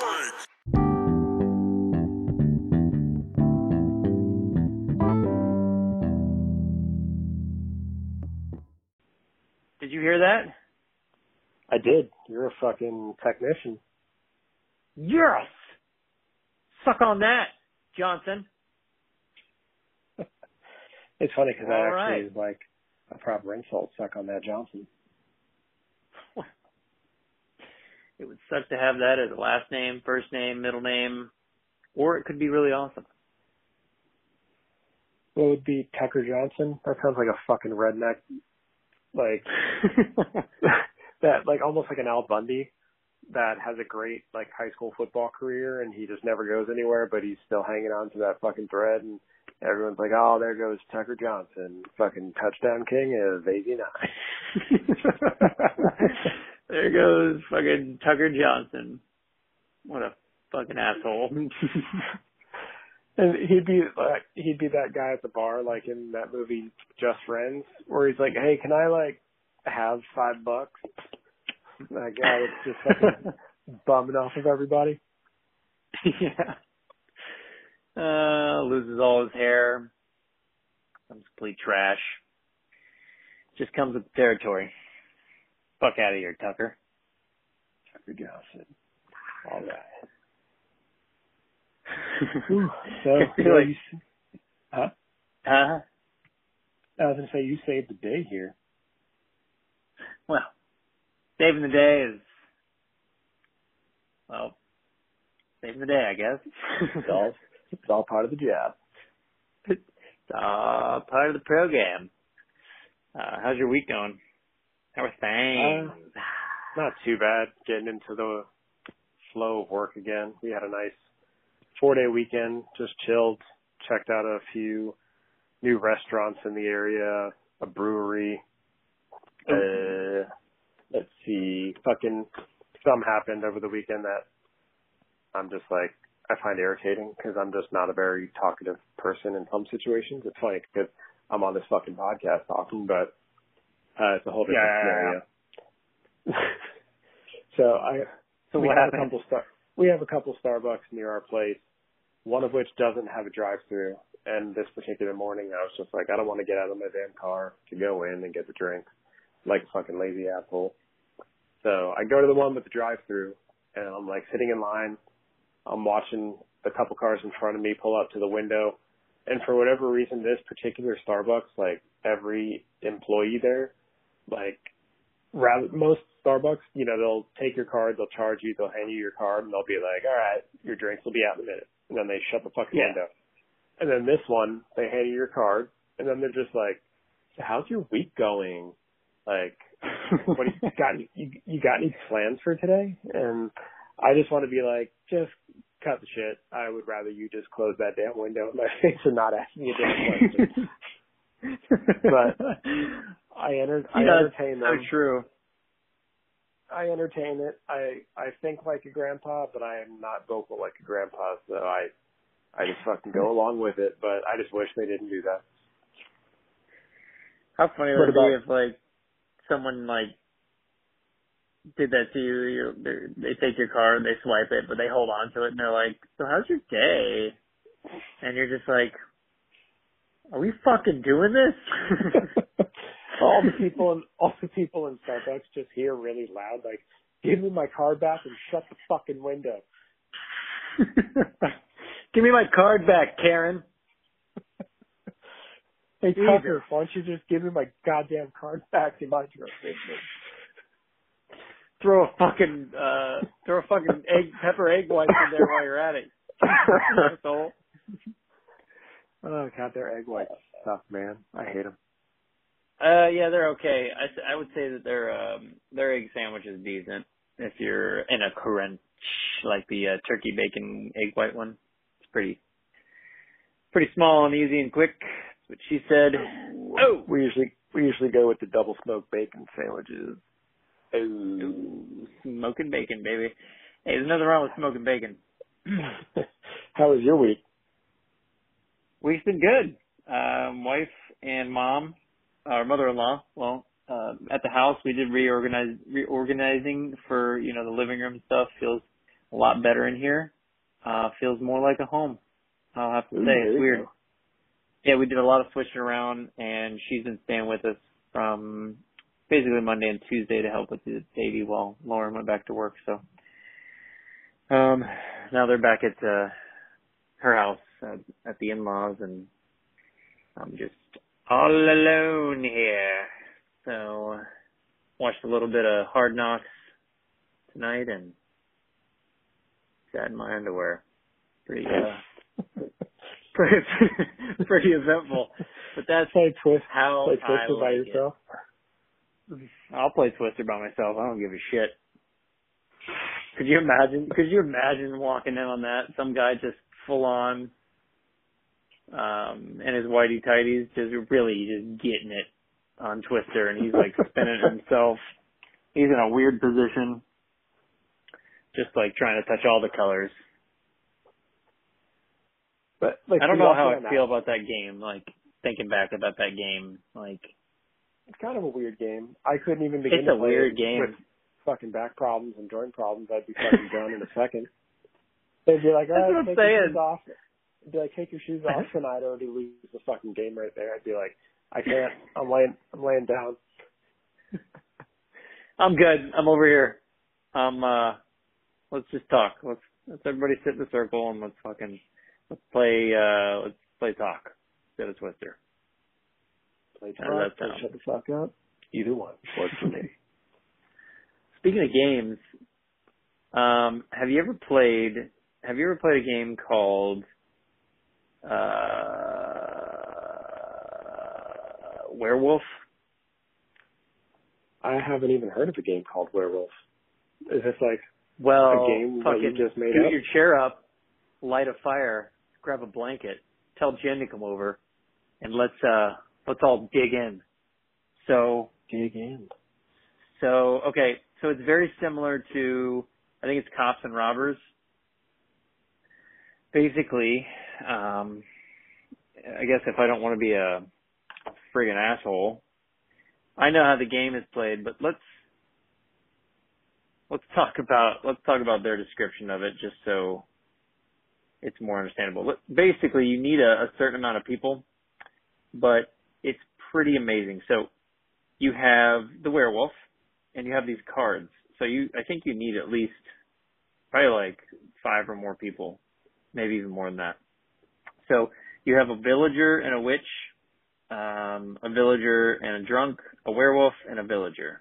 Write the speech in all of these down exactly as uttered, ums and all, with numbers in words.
Did you hear that? I did. You're a fucking technician. Yes! Suck on that, Johnson. It's funny because that All actually right. is like a proper insult. Suck on that, Johnson. It would suck to have that as a last name, first name, middle name, or it could be really awesome. What would be Tucker Johnson? That sounds like a fucking redneck, like that, like almost like an Al Bundy that has a great like high school football career and he just never goes anywhere, but he's still hanging on to that fucking thread, and everyone's like, oh, there goes Tucker Johnson, fucking touchdown king of eighty-nine. There goes fucking Tucker Johnson. What a fucking asshole. And he'd be like, he'd be that guy at the bar, like in that movie Just Friends, where he's like, hey, can I like have five bucks? That guy that's just fucking bumming off of everybody. Yeah. Uh, loses all his hair. Becomes complete trash. Just comes with the territory. Fuck out of here, Tucker. Tucker Johnson. All right. Ooh, so, you know, you, huh? Huh? I was going to say, you saved the day here. Well, saving the day is, well, saving the day, I guess. It's all, it's all part of the job. It's all part of the program. Uh, how's your week going? How are things? Uh, not too bad. Getting into the flow of work again. We had a nice four-day weekend, just chilled, checked out a few new restaurants in the area, a brewery. Uh, let's see, fucking some happened over the weekend that I'm just like, I find irritating because I'm just not a very talkative person in some situations. It's funny because I'm on this fucking podcast talking, but uh, it's a whole different yeah, scenario. so I, so we what have happened? a couple star, we have a couple Starbucks near our place, one of which doesn't have a drive-through. And this particular morning, I was just like, I don't want to get out of my damn car to go in and get the drink, like a fucking lazy asshole. So I go to the one with the drive-through, and I'm like sitting in line. I'm watching a couple cars in front of me pull up to the window. And for whatever reason, this particular Starbucks, like every employee there, like rather most Starbucks, you know, they'll take your card, they'll charge you, they'll hand you your card, and they'll be like, all right, your drinks will be out in a minute. And then they shut the fucking Yeah. window. And then this one, they hand you your card, and then they're just like, how's your week going? Like, what do you got? You, you got any plans for today? And I just want to be like, just cut the shit. I would rather you just close that damn window in my face and not ask me a damn question. But I, enter, I yeah, entertain them. So true. I entertain it. I, I think like a grandpa, but I am not vocal like a grandpa, so I I just fucking go along with it, but I just wish they didn't do that. How funny What would it be about- if, like, someone, like, did that to you, you they take your card, they swipe it, but they hold on to it, and they're like, so how's your day? And you're just like, are we fucking doing this? all the people in all the people in Starbucks just hear really loud, like, give me my card back and shut the fucking window. Give me my card back, Karen. Hey, Jesus. Tucker, why don't you just give me my goddamn card back and mind your own business? Throw a fucking uh, throw a fucking egg pepper egg whites in there while you're at it. Asshole. Oh god, their egg whites suck, man. I hate them. Uh, yeah, they're okay. I, I would say that their um their egg sandwich is decent if you're in a crunch like the uh, turkey bacon egg white one. It's pretty pretty small and easy and quick. That's what she said. Oh, we usually we usually go with the double smoked bacon sandwiches. Oh, Ooh, smoking bacon, baby. Hey, there's nothing wrong with smoking bacon. How was your week? Week's been good. Um, wife and mom, our mother-in-law, well, uh, at the house we did reorganize reorganizing for, you know, the living room stuff. Feels a lot better in here. Uh, feels more like a home. I'll have to Ooh, say it's there you weird. go. Yeah, we did a lot of switching around, and she's been staying with us from basically Monday and Tuesday to help with the baby while Lauren went back to work. So um, now they're back at uh, her house uh, at the in-laws, and I'm just all alone here. So watched a little bit of Hard Knocks tonight and sat in my underwear. Pretty, uh, pretty, pretty eventful. But that's Play twist. how Play I Twister by like yourself. it. I'll play Twister by myself. I don't give a shit. Could you imagine? Could you imagine walking in on that? Some guy just full on, um, in his whitey tighties, just really just getting it on Twister, and he's like spinning himself. He's in a weird position, just like trying to touch all the colors. But like, I don't we know also how I went feel out. about that game. Like thinking back about that game, like It's kind of a weird game. I couldn't even begin it's to a play weird it game. with fucking back problems and joint problems. I'd be fucking done in a second. They'd be like, all That's right, what I'm take your saying. shoes off. I'd be like, take your shoes off, and I'd already lose the fucking game right there. I'd be like, I can't. I'm laying. I'm laying down. I'm good. I'm over here. Um, uh, let's just talk. Let's let's everybody sit in a circle and let's fucking let's play. Uh, let's play talk instead of Twister. Play How does talk, that or sound? shut the fuck up. Either one works for me. Speaking of games, um, have you ever played? Have you ever played a game called uh, Werewolf? I haven't even heard of a game called Werewolf. Is this like Well, a game that fucking you just made scoot up? your chair up, light a fire, grab a blanket, tell Jen to come over, and let's uh let's all dig in. So Dig in. so okay, so it's very similar to, I think it's Cops and Robbers. Basically, um I guess if I don't want to be a friggin' asshole, I know how the game is played, but let's let's talk about let's talk about their description of it, just so it's more understandable. Let- Basically, you need a, a certain amount of people, but it's pretty amazing. So you have the werewolf, and you have these cards. So you, I think you need at least probably like five or more people, maybe even more than that. So you have a villager and a witch, um, a villager and a drunk, a werewolf and a villager.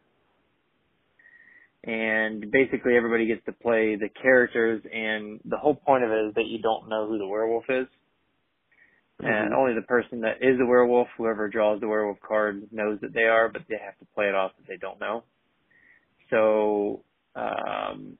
And basically everybody gets to play the characters, and the whole point of it is that you don't know who the werewolf is. Mm-hmm. And only the person that is a werewolf, whoever draws the werewolf card, knows that they are, but they have to play it off that they don't know. So, um,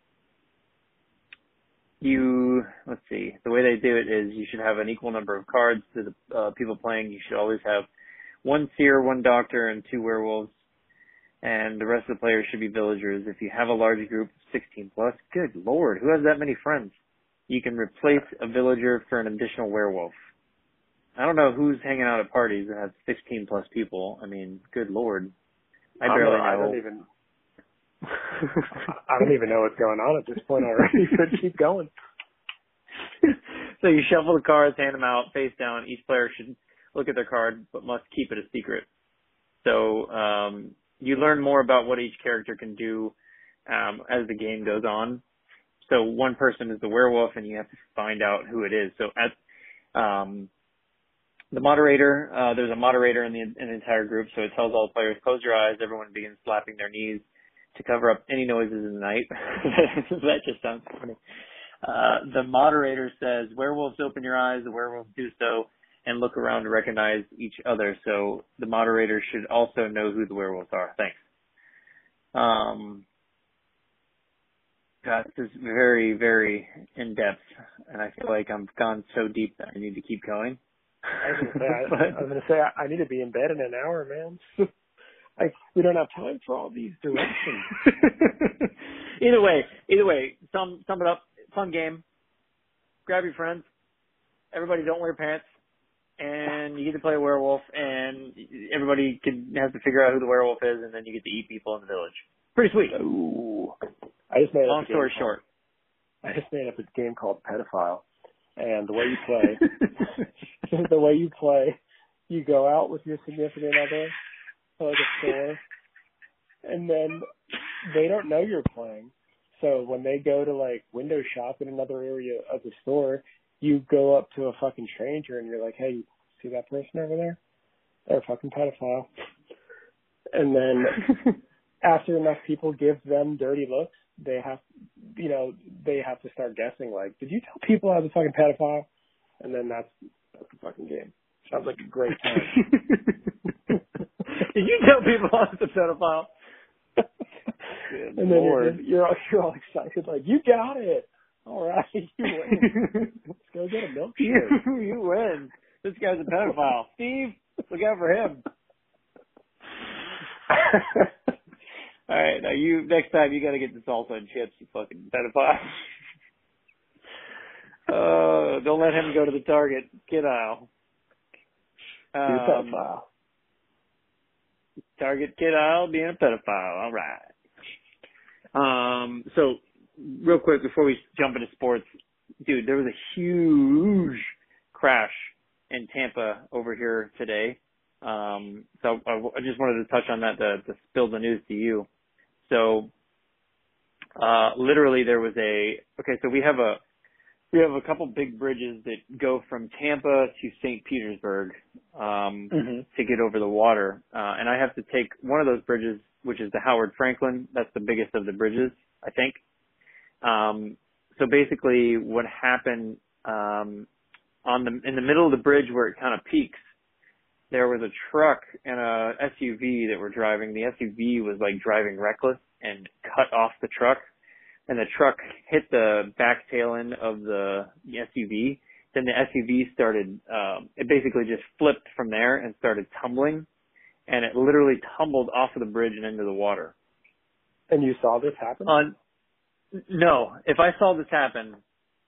you, let's see, the way they do it is you should have an equal number of cards to the uh, people playing. You should always have one seer, one doctor, and two werewolves. And the rest of the players should be villagers. If you have a large group of sixteen plus, good lord, who has that many friends? You can replace a villager for an additional werewolf. I don't know who's hanging out at parties that have sixteen plus people. I mean, good lord. I I barely don't, I know. don't even. I don't even know what's going on at this point already. So keep going. So you shuffle the cards, hand them out, face down. Each player should look at their card, but must keep it a secret. So um, you learn more about what each character can do um, as the game goes on. So one person is the werewolf, and you have to find out who it is. So at um, the moderator, uh, there's a moderator in the, in the entire group, so it tells all the players, close your eyes. Everyone begins slapping their knees to cover up any noises in the night. That just sounds funny. Uh, the moderator says, werewolves, open your eyes. The werewolves do so and look around to recognize each other. So the moderator should also know who the werewolves are. Thanks. Um, God, this is very, very in-depth, and I feel like I've gone so deep that I need to keep going. I was gonna say, I, I was gonna say, I, I need to be in bed in an hour, man. I, we don't have time for all these directions. Either way, either way, sum sum it up. Fun game. Grab your friends. Everybody don't wear pants, and you get to play a werewolf, and everybody can has to figure out who the werewolf is, and then you get to eat people in the village. Pretty sweet. Ooh. I just made Long up a story game short. I just made up a game called Pedophile, and the way you play, the way you play, you go out with your significant other to like a store, and then they don't know you're playing. So when they go to like window shop in another area of the store, you go up to a fucking stranger and you're like, hey, see that person over there? They're a fucking pedophile. And then after enough people give them dirty looks, they have, you know, they have to start guessing like, did you tell people I was a fucking pedophile? And then that's, that's the fucking game. Sounds like a great time. Did you tell people I was a pedophile? Good and then Lord. You're, you're, all, you're all excited, like, you got it. All right, you win. Let's go get a milkshake. You, you win. This guy's a pedophile. Steve, look out for him. All right, now you next time you got to get the salsa and chips, you fucking pedophile. Uh, don't let him go to the Target kid aisle. Um, You're a pedophile. Target kid aisle being a pedophile. All right. Um. So, real quick before we jump into sports, dude, there was a huge crash in Tampa over here today. Um. So I, I just wanted to touch on that to, to spill the news to you. So, uh, literally there was a, okay, so we have a, we have a couple big bridges that go from Tampa to Saint Petersburg, um, mm-hmm. to get over the water. Uh, and I have to take one of those bridges, which is the Howard Franklin. That's the biggest of the bridges, I think. Um, so basically what happened, um, on the, in the middle of the bridge where it kind of peaks, there was a truck and a S U V that were driving. The S U V was like driving reckless and cut off the truck, and the truck hit the back tail end of the S U V. Then the S U V started, um, it basically just flipped from there and started tumbling, and it literally tumbled off of the bridge and into the water. And you saw this happen? On, no. If I saw this happen,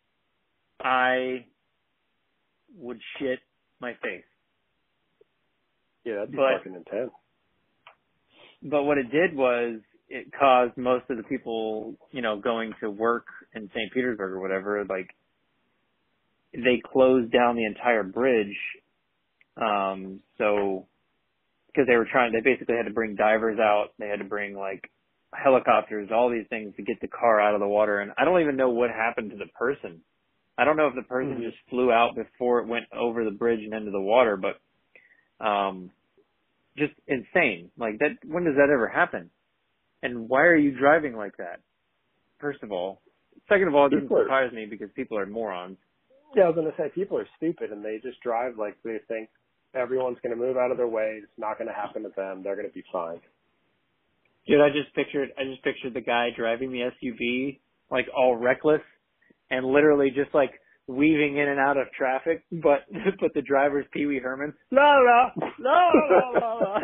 I would shit my face. Yeah, that'd be but, fucking intense. But what it did was it caused most of the people, you know, going to work in Saint Petersburg or whatever, like, they closed down the entire bridge. Um, so, because they were trying, they basically had to bring divers out. They had to bring, like, helicopters, all these things to get the car out of the water. And I don't even know what happened to the person. I don't know if the person mm-hmm. just flew out before it went over the bridge and into the water, but um, just insane. Like that, when does that ever happen? And why are you driving like that? First of all. Second of all, it doesn't people surprise are, me because people are morons. Yeah, I was going to say, people are stupid and they just drive like they think everyone's going to move out of their way. It's not going to happen to them. They're going to be fine. Dude, I just pictured, I just pictured the guy driving the S U V, like all reckless and literally just like weaving in and out of traffic, but but the driver's Pee Wee Herman. La la la la la la.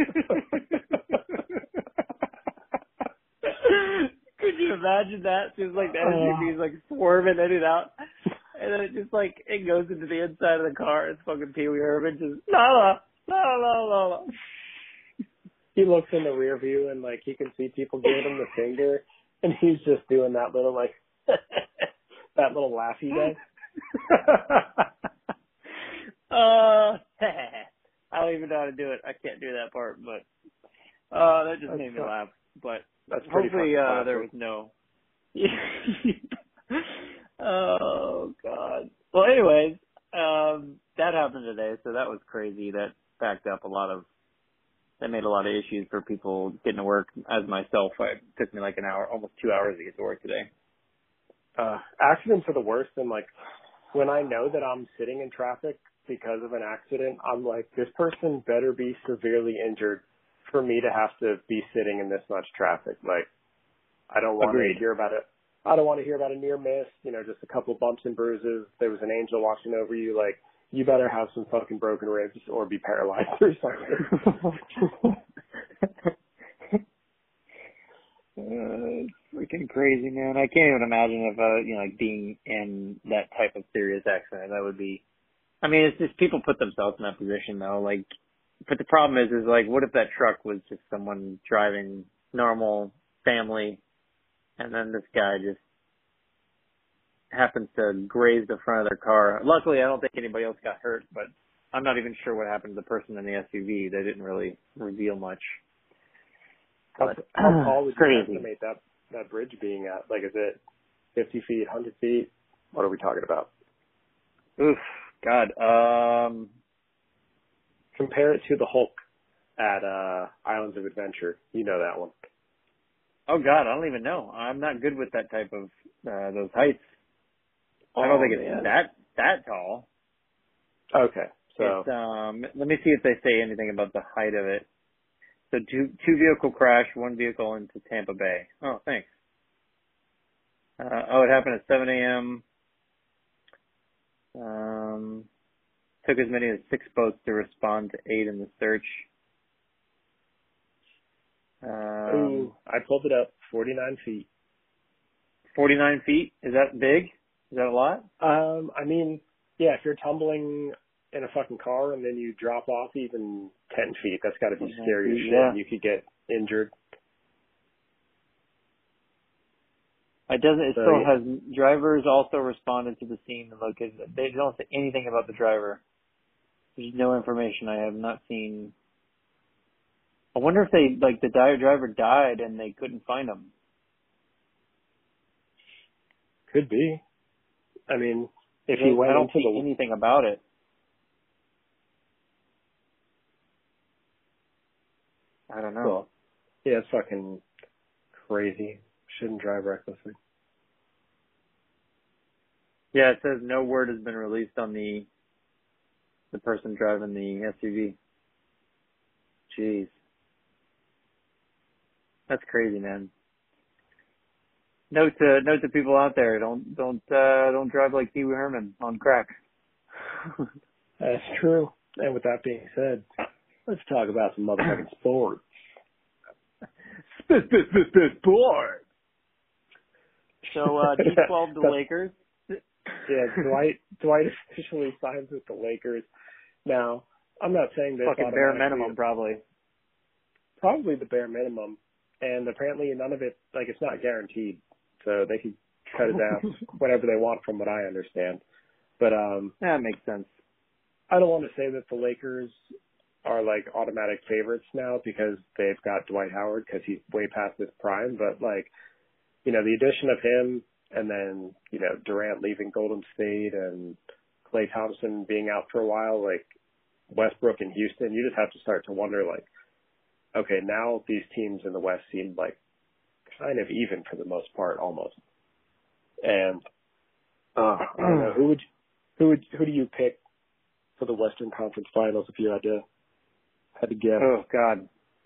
Could you imagine that? Just like the S U V's like swerving in and out, and then it just like it goes into the inside of the car. It's fucking Pee Wee Herman just la la la la la la. He looks in the rear view and like he can see people giving him the finger, and he's just doing that little like that little laugh he does. uh, I don't even know how to do it. I can't do that part, but uh, that just that's made me laugh. But that's hopefully uh, there was no. Oh God. Well, anyways, um, that happened today, so that was crazy. That backed up a lot of. That made a lot of issues for people getting to work. As myself, it took me like an hour, almost two hours to get to work today. Uh, accidents are the worst, and like when I know that I'm sitting in traffic because of an accident, I'm like, this person better be severely injured for me to have to be sitting in this much traffic. Like, I don't want Agreed. to hear about it. I don't want to hear about a near miss, you know, just a couple bumps and bruises. There was an angel watching over you. Like, you better have some fucking broken ribs or be paralyzed or something. Uh, it's freaking crazy, man. I can't even imagine if, uh, you know, like being in that type of serious accident. That would be, I mean, it's just people put themselves in that position though. Like, but the problem is, is like, what if that truck was just someone driving normal family and then this guy just happens to graze the front of their car. Luckily, I don't think anybody else got hurt, but I'm not even sure what happened to the person in the S U V. They didn't really reveal much. How, But, how tall would you crazy. estimate that, that bridge being at? Like, is it fifty feet, one hundred feet? What are we talking about? Oof, God. Um, Compare it to the Hulk at uh, Islands of Adventure. You know that one. oh, God, I don't even know. I'm not good with that type of, uh, those heights. Oh, I don't think it's man. that, that tall. Okay, so It's, um, let me see if they say anything about the height of it. So two, two vehicle crash, one vehicle into Tampa Bay. Oh, thanks. Uh, oh, it happened at seven a.m. Um, took as many as six boats to respond to aid in the search. Um, ooh, I pulled it up, forty-nine feet. forty-nine feet? Is that big? Is that a lot? Um, I mean, yeah, if you're tumbling in a fucking car and then you drop off even ten feet, that's got to be scary as shit. Yeah. You could get injured. It doesn't. It So, still yeah. has drivers also responded to the scene and located. They don't say anything about the driver. There's no information. I have not seen. I wonder if they like the di- driver died and they couldn't find him. Could be. I mean, if They- you went I don't into see the anything about it. I don't know. well, yeah, it's fucking crazy. Shouldn't drive recklessly. Yeah, it says no word has been released on the the person driving the S U V. Jeez. That's crazy, man. Note to note to people out there, don't don't uh don't drive like Pee Wee Herman on crack. That's true. And with that being said, let's talk about some motherfucking sports. Sport. So uh D twelve the That's- Lakers. Yeah, Dwight Dwight officially signs with the Lakers. Now, I'm not saying this Fucking bare automatically- minimum probably. Probably the bare minimum. And apparently none of it, like, it's not guaranteed. So they could cut it down whatever they want from what I understand. But um That makes sense. I don't want to say that the Lakers are like automatic favorites now because they've got Dwight Howard because he's way past his prime. But like, you know, the addition of him and then, you know, Durant leaving Golden State and Klay Thompson being out for a while, like Westbrook and Houston, you just have to start to wonder like, okay, now these teams in the West seem like kind of even for the most part almost. And uh, I don't know, who would who would who do you pick for the Western Conference Finals if you had to had to guess? Oh God,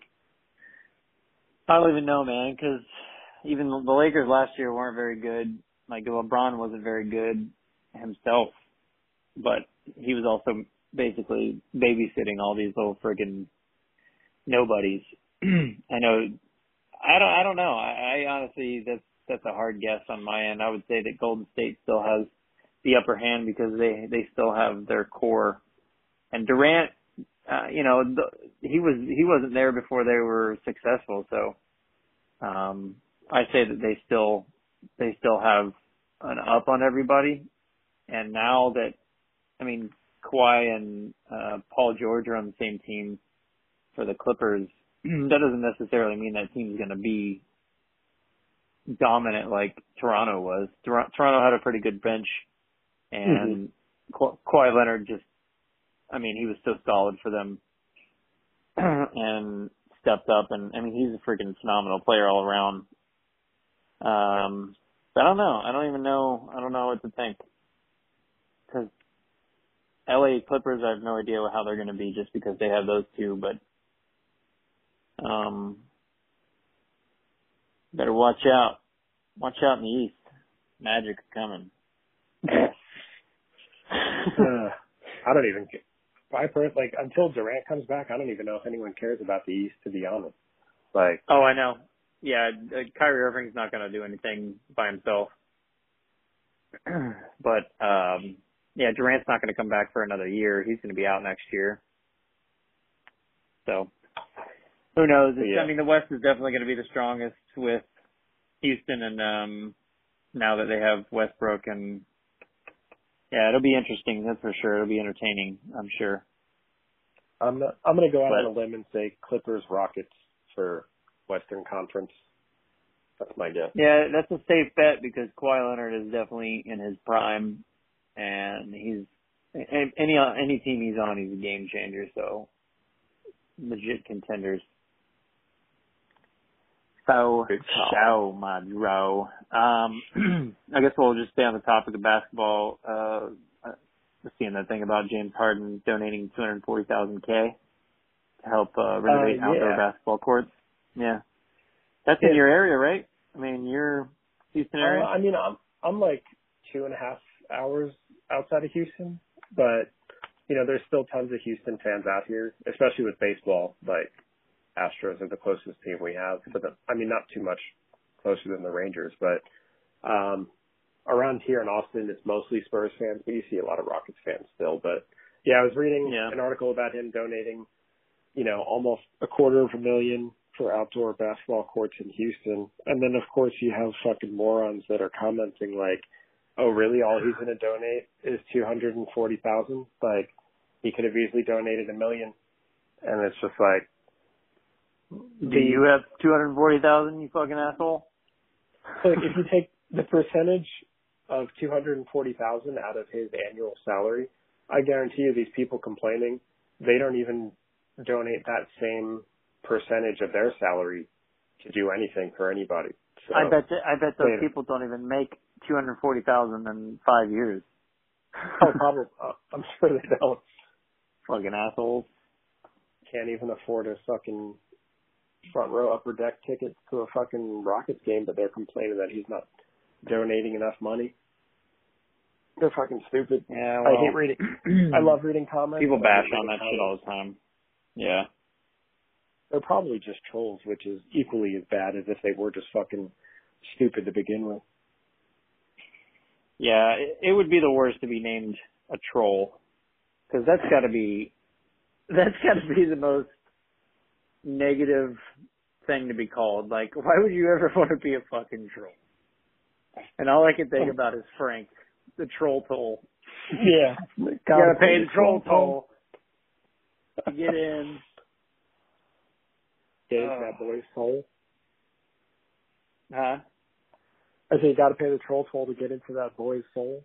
I don't even know, man. Because even the Lakers last year weren't very good. Like LeBron wasn't very good himself, but he was also basically babysitting all these little friggin' nobodies. I know. I don't. I don't know. I, I honestly, that's that's a hard guess on my end. I would say that Golden State still has the upper hand because they they still have their core. And Durant, uh, you know, the, he was he wasn't there before they were successful. So um, I say that they still they still have an up on everybody. And now that, I mean, Kawhi and uh, Paul George are on the same team for the Clippers, that doesn't necessarily mean that team's going to be dominant like Toronto was. Tor- Toronto had a pretty good bench, and mm-hmm. Ka- Kawhi Leonard just, I mean, he was so solid for them and stepped up. And, I mean, he's a freaking phenomenal player all around. Um, but I don't know. I don't even know. I don't know what to think. Because L A Clippers, I have no idea how they're going to be just because they have those two, but Um, better watch out. Watch out in the East. Magic's coming. uh, I don't even. I per like until Durant comes back, I don't even know if anyone cares about the East. To be honest, like. Oh, I know. Yeah, uh, Kyrie Irving's not going to do anything by himself. But um, yeah, Durant's not going to come back for another year. He's going to be out next year. So. Who knows? It's, yeah. I mean, the West is definitely going to be the strongest with Houston and um, now that they have Westbrook, and yeah, it'll be interesting. That's for sure. It'll be entertaining, I'm sure. I'm not, I'm going to go out But, on a limb and say Clippers Rockets for Western Conference. That's my guess. yeah, that's a safe bet because Kawhi Leonard is definitely in his prime, and he's any any team he's on, he's a game changer. So legit contenders. So, so my bro. Um, I guess we'll just stay on the topic of basketball. Uh, uh, seeing that thing about James Harden donating two hundred forty thousand K to help uh, renovate uh, outdoor yeah. basketball courts. Yeah, that's yeah. in your area, right? I mean, you're Houston area. Uh, I mean, I'm I'm like two and a half hours outside of Houston, but you know, there's still tons of Houston fans out here, especially with baseball. Like Astros are the closest team we have. For the, I mean, not too much closer than the Rangers, but um, around here in Austin, it's mostly Spurs fans, but you see a lot of Rockets fans still. But yeah, I was reading Yeah. an article about him donating, you know, almost a quarter of a million for outdoor basketball courts in Houston. And then, of course, you have fucking morons that are commenting like, oh, really? All he's going to donate is two hundred forty thousand dollars? Like, he could have easily donated a million. And it's just like, Do you have two hundred forty thousand, you fucking asshole? like, if you take the percentage of two hundred forty thousand out of his annual salary, I guarantee you these people complaining, they don't even donate that same percentage of their salary to do anything for anybody. So, I bet th- I bet those later. people don't even make two hundred forty thousand in five years. Oh, probably. Uh, I'm sure they don't. Fucking assholes. Can't even afford a fucking front row upper deck tickets to a fucking Rockets game, but they're complaining that he's not donating enough money. They're fucking stupid. Yeah, well, I hate reading. I love reading comments. people but I bash hate on that reading shit all comments. the time. Yeah. They're probably just trolls, which is equally as bad as if they were just fucking stupid to begin with. Yeah, it, it would be the worst to be named a troll. Because that's got to be, that's got to be the most negative thing to be called. Like, why would you ever want to be a fucking troll? And all I can think about is Frank, the troll toll. Yeah. You gotta pay the troll toll to get in. Gave Oh. that boy's soul. Huh? I say you gotta pay the troll toll to get into that boy's soul.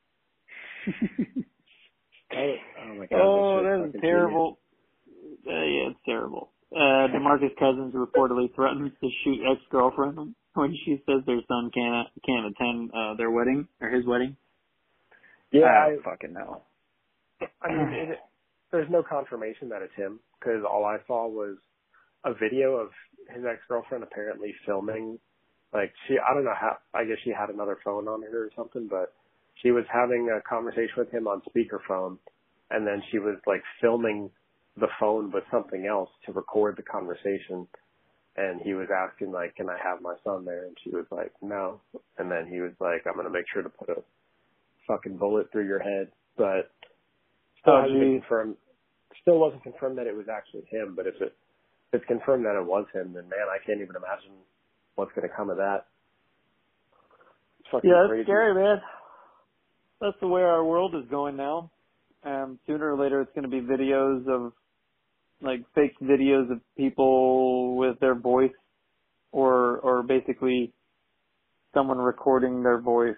Oh, oh my god. Oh, that that's terrible. Uh, yeah, it's terrible. Uh, DeMarcus Cousins reportedly threatens to shoot ex-girlfriend when she says their son can't can't attend uh, their wedding or his wedding. Yeah, I I, don't fucking know. I mean, it, there's no confirmation that it's him because all I saw was a video of his ex-girlfriend apparently filming. Like she, I don't know how. I guess she had another phone on her or something, but she was having a conversation with him on speakerphone, and then she was like filming the phone with something else to record the conversation. And he was asking like, "Can I have my son there?" And she was like, "No." And then he was like, "I'm gonna make sure to put a fucking bullet through your head." But still Oh, hasn't been geez. confirmed. Still wasn't confirmed that it was actually him. But if it if it's confirmed that it was him, then man, I can't even imagine what's gonna come of that. It's fucking Yeah, crazy. it's scary, man. That's the way our world is going now. Um, sooner or later, it's going to be videos of, like, fake videos of people with their voice, or or basically someone recording their voice,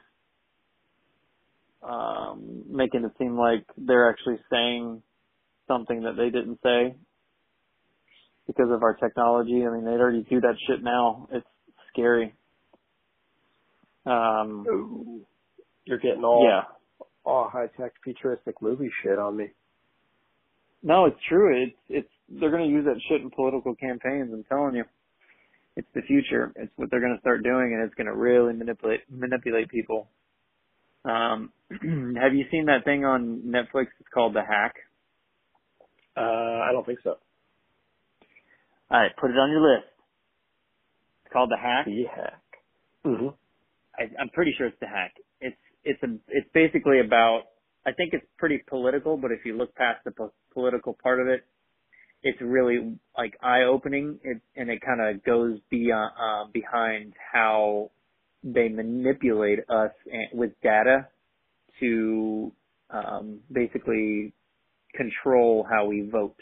um, making it seem like they're actually saying something that they didn't say because of our technology. I mean, they already do that shit now. It's scary. Um, Ooh, you're getting all yeah. all high tech futuristic movie shit on me. No, it's true. It's it's they're going to use that shit in political campaigns. I'm telling you, it's the future. It's what they're going to start doing, and it's going to really manipulate manipulate people. Um, have you seen that thing on Netflix? It's called The Hack. Uh, I don't think so. All right, put it on your list. It's called The Hack. The hack. Mm-hmm. I, I'm pretty sure it's The Hack. It's it's a it's basically about. I think it's pretty political, but if you look past the po- political part of it, it's really like eye opening. It and it kind of goes beyond uh, behind how they manipulate us with data to um, basically control how we vote.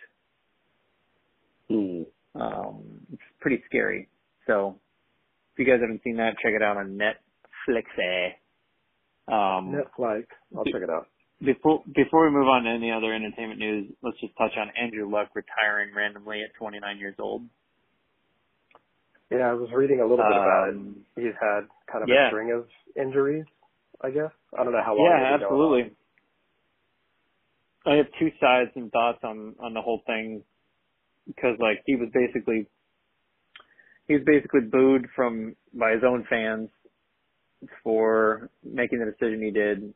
Hmm. Um, it's pretty scary. So if you guys haven't seen that, check it out on Netflix. Um, Netflix. I'll check it out. Before before we move on to any other entertainment news, let's just touch on Andrew Luck retiring randomly at twenty-nine years old. Yeah, I was reading a little bit about Um, it. He's had kind of yeah. a string of injuries, I guess. I don't know how long. Yeah, it's been going absolutely. on. I have two sides and thoughts on on the whole thing because, like, he was basically he was basically booed from by his own fans for making the decision he did.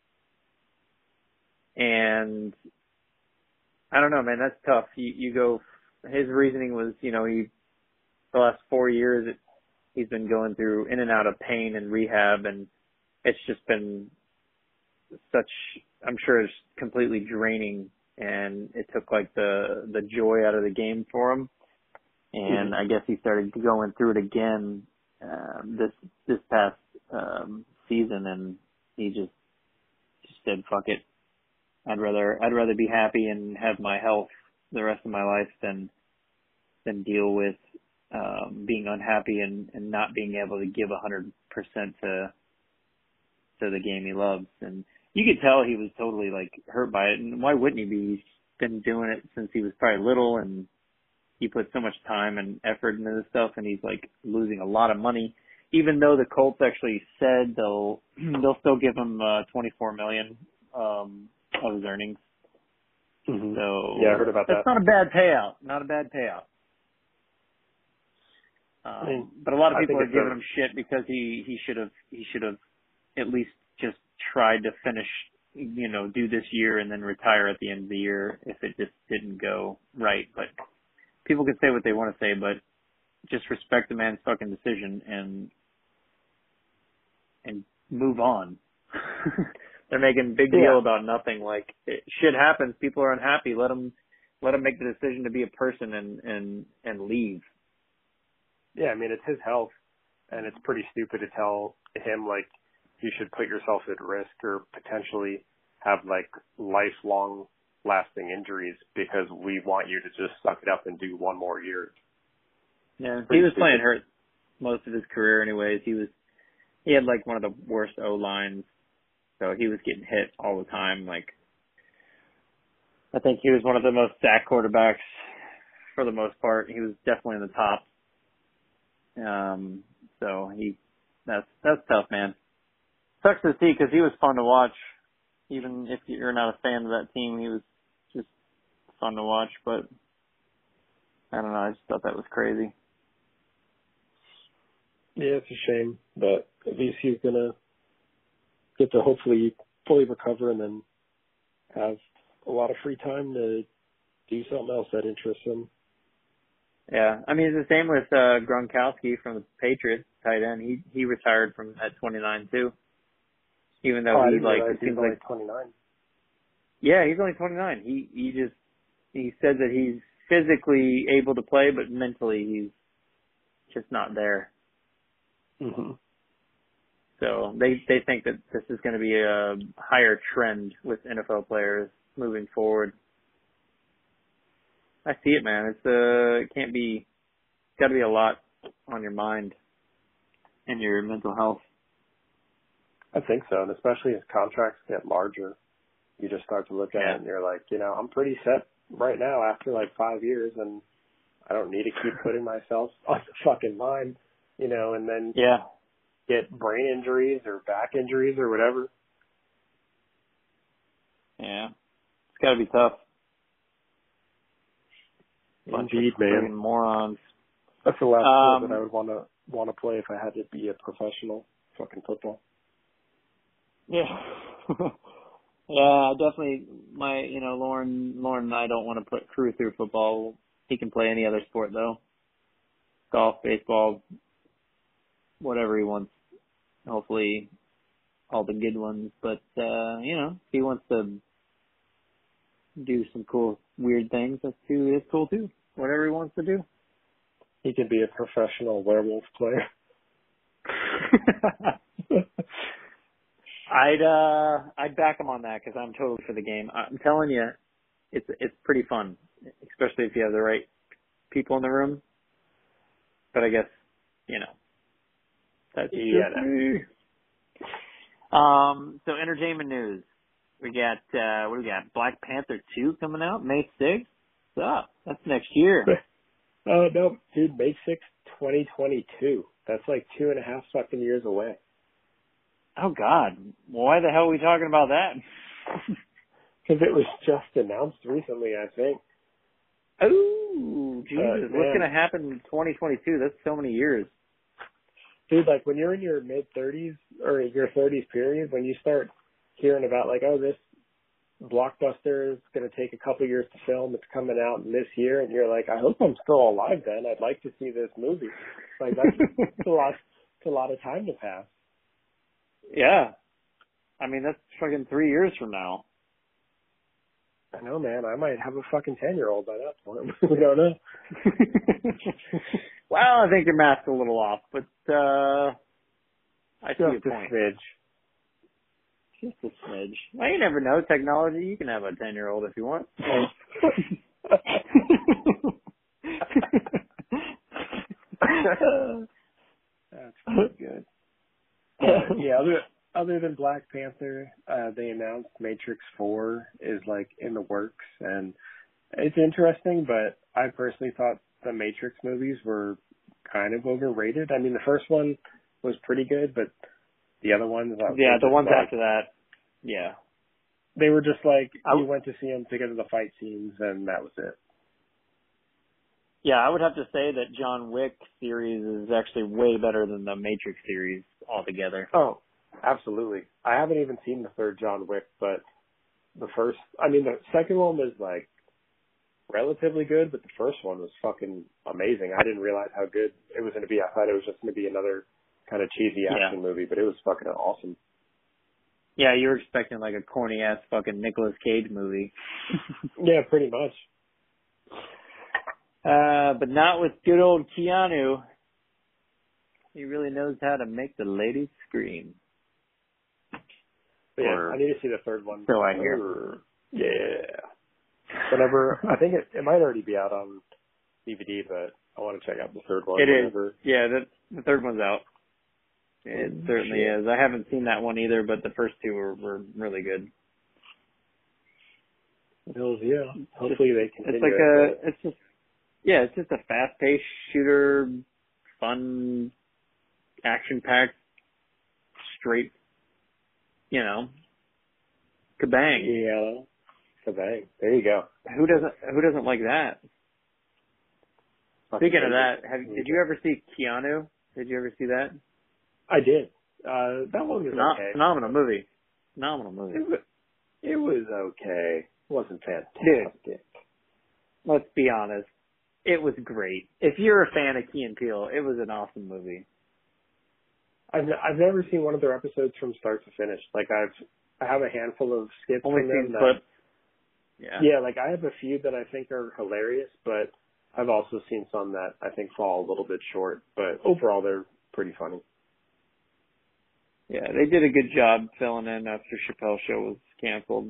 And I don't know, man, that's tough. You, you go, his reasoning was, you know, he, the last four years, it, he's been going through in and out of pain and rehab, and it's just been such, I'm sure it's completely draining, and it took like the, the joy out of the game for him. And Mm-hmm. I guess he started going through it again, um, this, this past, um, season, and he just, just said, fuck it. I'd rather I'd rather be happy and have my health the rest of my life than than deal with um, being unhappy and, and not being able to give a hundred percent to to the game he loves. And you could tell he was totally like hurt by it. And why wouldn't he be? He's been doing it since he was probably little, and he put so much time and effort into this stuff. And he's like losing a lot of money, even though the Colts actually said they'll they'll still give him uh, twenty-four million dollars. Um, of his earnings. Mm-hmm. So yeah, I heard about that's that. not a bad payout. Not a bad payout. Um, I mean, but a lot of I people think are it's giving a, him shit because he he should have he should have at least just tried to finish, you know, do this year and then retire at the end of the year if it just didn't go right. But people can say what they want to say, but just respect the man's fucking decision and and move on. They're making a big deal yeah. about nothing. Like, it, shit happens. People are unhappy. Let them, let them make the decision to be a person and, and, and leave. Yeah, I mean, it's his health, and it's pretty stupid to tell him, like, you should put yourself at risk or potentially have, like, lifelong lasting injuries because we want you to just suck it up and do one more year. Yeah, Pretty he was stupid. playing hurt most of his career anyways. He was, he had, like, one of the worst O-lines. So he was getting hit all the time. Like, I think he was one of the most sacked quarterbacks for the most part. He was definitely in the top. Um, so he, that's, that's tough, man. Sucks to see because he was fun to watch. Even if you're not a fan of that team, he was just fun to watch. But I don't know. I just thought that was crazy. Yeah, it's a shame, but at least he's gonna get to hopefully fully recover and then have a lot of free time to do something else that interests him. Yeah, I mean it's the same with uh, Gronkowski from the Patriots, tight end. He he retired from at twenty-nine too, even though oh, I he didn't like realize it he was seems only like twenty-nine. yeah he's only twenty-nine. He he just he said that he's physically able to play, but mentally he's just not there. Mm-hmm. So they they think that this is going to be a higher trend with N F L players moving forward. I see it, man. It's uh, it can't be, it's got to be a lot on your mind and your mental health. I think so, and especially as contracts get larger, you just start to look at Yeah. it and you're like, you know, I'm pretty set right now after like five years, and I don't need to keep putting myself on the fucking line, you know, and then Yeah. get brain injuries or back injuries or whatever. Yeah. It's got to be tough. Bunch Indeed, of man. friggin' morons. That's the last Um, sport that I would want to want to play if I had to be a professional. Fucking football. Yeah. Yeah, definitely. My, you know, Lauren, Lauren and I don't want to put Crew through football. He can play any other sport though. Golf, baseball, whatever he wants. Hopefully all the good ones. But, uh, you know, if he wants to do some cool, weird things, that's too, that's cool too. Whatever he wants to do. He could be a professional werewolf player. I'd uh I'd back him on that because I'm totally for the game. I'm telling you, it's it's pretty fun, especially if you have the right people in the room. But I guess you know that's Yeah, just me. Um. So entertainment news. We got uh what do we got? Black Panther two coming out May sixth. What's up? That's next year. Oh no, dude, May sixth, twenty twenty-two. That's like two and a half fucking years away. Oh God. Well, why the hell are we talking about that? Because it was just announced recently, I think. Oh, Jesus. Uh, What's man. going to happen in twenty twenty-two? That's so many years. Dude, like when you're in your mid thirties or your thirties period, when you start hearing about like, oh, this blockbuster is going to take a couple years to film, it's coming out this year, and you're like, I hope I'm still alive then. I'd like to see this movie. Like that's, that's a lot. It's a lot of time to pass. Yeah. I mean, that's fucking three years from now. I know, man. I might have a fucking ten-year-old by that point. We don't know. Well, I think your math's a little off, but uh I see your Just a point. smidge. Just a smidge. Well, you never know. Technology, you can have a ten-year-old if you want. That's pretty good. Uh, yeah, other, other than Black Panther, uh, they announced Matrix four is like in the works, and it's interesting, but I personally thought the Matrix movies were kind of overrated. I mean, the first one was pretty good, but the other ones, uh, Yeah, were the just ones like, after that. Yeah. they were just like, I you w- went to see them because of the fight scenes, and that was it. Yeah, I would have to say that John Wick series is actually way better than the Matrix series altogether. Oh, absolutely. I haven't even seen the third John Wick, but the first, I mean, the second one was like relatively good, but the first one was fucking amazing. I didn't realize how good it was going to be. I thought it was just going to be another kind of cheesy action Yeah. movie, but it was fucking awesome. Yeah, you were expecting like a corny ass fucking Nicolas Cage movie. Yeah, pretty much. Uh, but not with good old Keanu. He really knows how to make the ladies scream. But yeah, Or- I need to see the third one. So I hear. Or- Yeah. Whenever, I think it, it might already be out on D V D, but I want to check out the third one. It is. whenever. Yeah, the, the third one's out. It Oh, certainly shit. is. I haven't seen that one either, but the first two were, were really good. Hells yeah. Hopefully they continue. It's like it, a, it's just, yeah, it's just a fast-paced shooter, fun, action-packed, straight, you know, but- kabang. Yeah. Kabang. There you go. Who doesn't, who doesn't like that? Speaking of that, have, did you ever see Keanu? Did you ever see that? I did. Uh, that one was Phenom- okay. Phenomenal movie. Phenomenal movie. It was, it was okay. It wasn't fantastic. Dude, let's be honest. It was great. If you're a fan of Key and Peele, it was an awesome movie. I've I've never seen one of their episodes from start to finish. Like I've I have a handful of skits Only from seen them. That, clips. Yeah. yeah, like I have a few that I think are hilarious, but I've also seen some that I think fall a little bit short. But overall, they're pretty funny. Yeah, they did a good job filling in after Chappelle's show was canceled.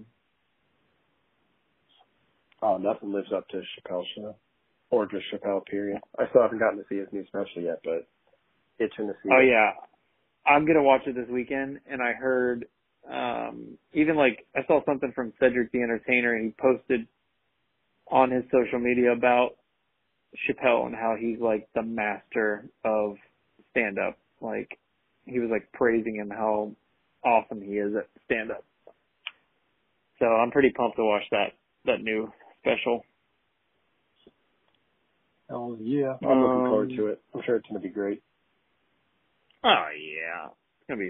Oh, nothing lives up to Chappelle's show, or just Chappelle. Period. I still haven't gotten to see his new special yet, but itching to see. Oh it. yeah, I'm gonna watch it this weekend, and I heard um even like I saw something from Cedric the Entertainer, and he posted on his social media about Chappelle and how he's like the master of stand up. Like he was like praising him how awesome he is at stand up. So I'm pretty pumped to watch that that new special. Oh yeah, I'm looking forward Um, to it. I'm sure it's gonna be great. Oh yeah, it's gonna be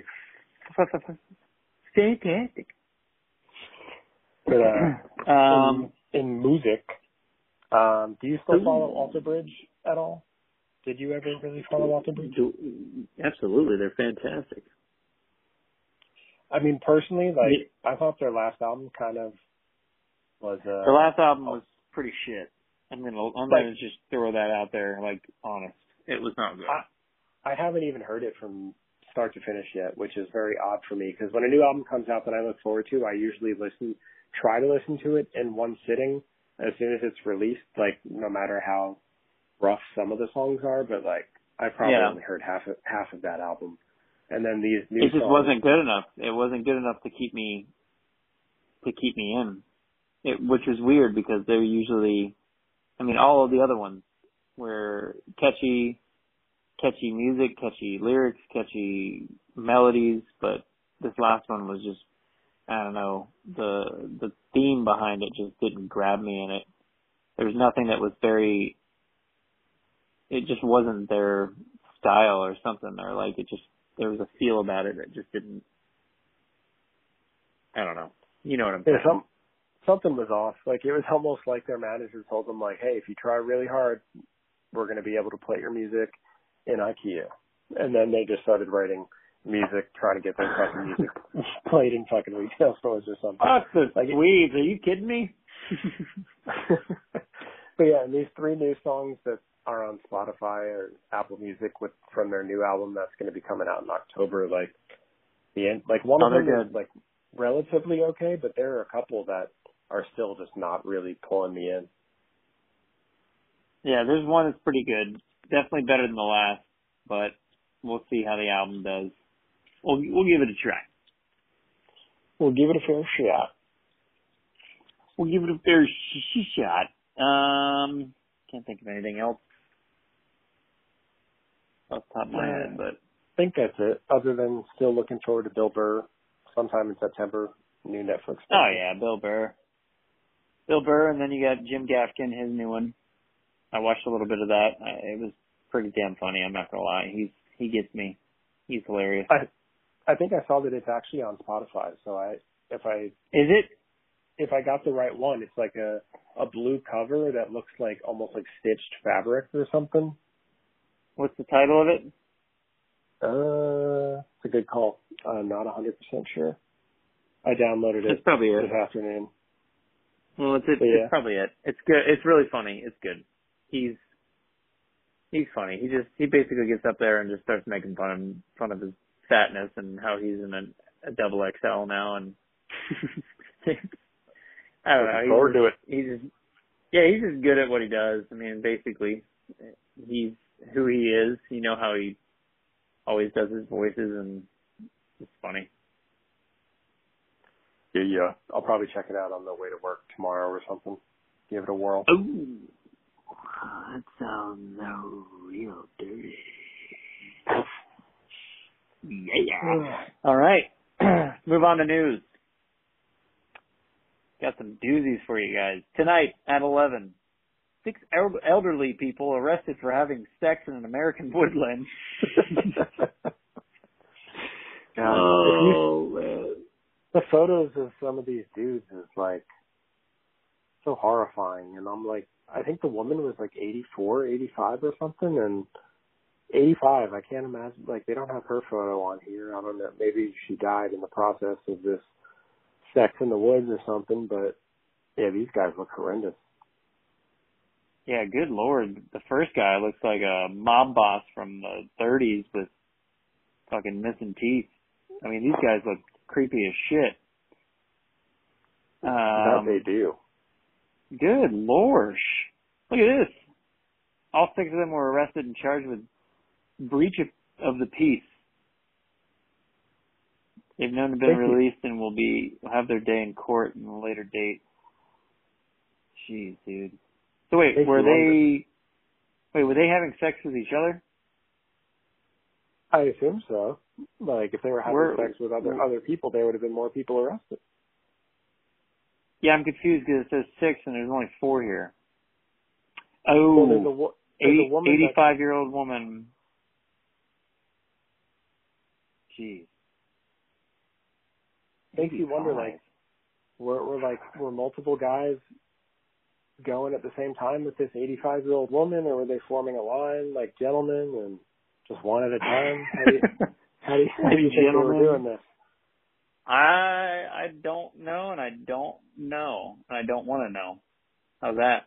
fantastic. But uh, Um, in, in music, um, do you still Ooh. follow Alter Bridge at all? Did you ever really follow Alter Bridge? absolutely, they're fantastic. I mean, personally, like I thought their last album kind of was. Uh, The last album was pretty shit. I'm gonna I'm Like- gonna just throw that out there, like honest. It was not good. I, I haven't even heard it from start to finish yet, which is very odd for me because when a new album comes out that I look forward to, I usually listen, try to listen to it in one sitting as soon as it's released, like no matter how rough some of the songs are, but like I probably yeah. only heard half of, half of that album. And then these new It just songs, wasn't good enough. It wasn't good enough to keep me, to keep me in. It, which is weird because they're usually, I mean, all of the other ones were catchy, catchy music, catchy lyrics, catchy melodies, but this last one was just, I don't know, the the theme behind it just didn't grab me in it. There was nothing that was very, it just wasn't their style or something, or like it just, there was a feel about it that just didn't, I don't know. You know what I'm saying? Yeah, some, something was off. Like it was almost like their manager told them like, hey, if you try really hard, we're going to be able to play your music in IKEA. And then they just started writing music, trying to get their fucking music played in fucking retail stores or something. Fuck the like, Swedes. Are you kidding me? But yeah, and these three new songs that are on Spotify or Apple Music with from their new album that's going to be coming out in October, like the end, like one oh, of them good. is like relatively okay, but there are a couple that are still just not really pulling me in. Yeah, there's one that's pretty good. Definitely better than the last, but we'll see how the album does. We'll we'll give it a try. We'll give it a fair shot. We'll give it a fair sh- sh- shot. Um, can't think of anything else off the top of my yeah, head, but I think that's it. Other than still looking forward to Bill Burr sometime in September, new Netflix. Oh yeah, Bill Burr. Bill Burr, and then you got Jim Gaffigan, his new one. I watched a little bit of that. I, it was pretty damn funny. I'm not gonna lie. He's he gets me. He's hilarious. I I think I saw that it's actually on Spotify. So I if I Is it? if I got the right one, it's like a a blue cover that looks like almost like stitched fabric or something. What's the title of it? Uh, it's a good call. I'm not one hundred percent sure. I downloaded it That's probably it. this afternoon. Well, it's it, Yeah. it's probably it. It's good. It's really funny. It's good. He's he's funny. He just he basically gets up there and just starts making fun of fun of his fatness and how he's in a, a double X L now, and I don't know. Looking forward He's to it. just, he's just yeah, he's just good at what he does. I mean, basically, he's who he is. You know how he always does his voices, and it's funny. Yeah, yeah. I'll probably check it out on the way to work tomorrow or something. Give it a whirl. Oh, that sounds so real dirty. Yeah. All right. Move on to news. Got some doozies for you guys. Tonight at eleven, six el- elderly people arrested for having sex in an American woodland. God, oh, you, man. the photos of some of these dudes is like so horrifying. And I'm like, I think the woman was like eighty-four, eighty-five or something. And eighty-five, I can't imagine, like they don't have her photo on here. I don't know. Maybe she died in the process of this sex in the woods or something. But yeah, these guys look horrendous. Yeah, good Lord. The first guy looks like a mob boss from the thirties with fucking missing teeth. I mean, these guys look creepy as shit. Um, that they do. Good Lord. Look at this. All six of them were arrested and charged with breach of, of the peace. They've known to have been Thank you. released and will be will have their day in court in a later date. Jeez, dude. So wait, Thank were you, they wait, were they having sex with each other? I assume so. Like if they were having We're, sex with other other people, there would have been more people arrested. Yeah, I'm confused because it says six and there's only four here. Well, there's a, Oh, wo- there's eight, a woman eighty-five-year-old woman. Jeez. that makes you wonder, like, were, were like were multiple guys going at the same time with this eighty-five-year-old woman, or were they forming a line like gentlemen and just one at a time? How do you, how do you, how do you think they were doing this? I I don't know, and I don't know, and I don't want to know. How's that?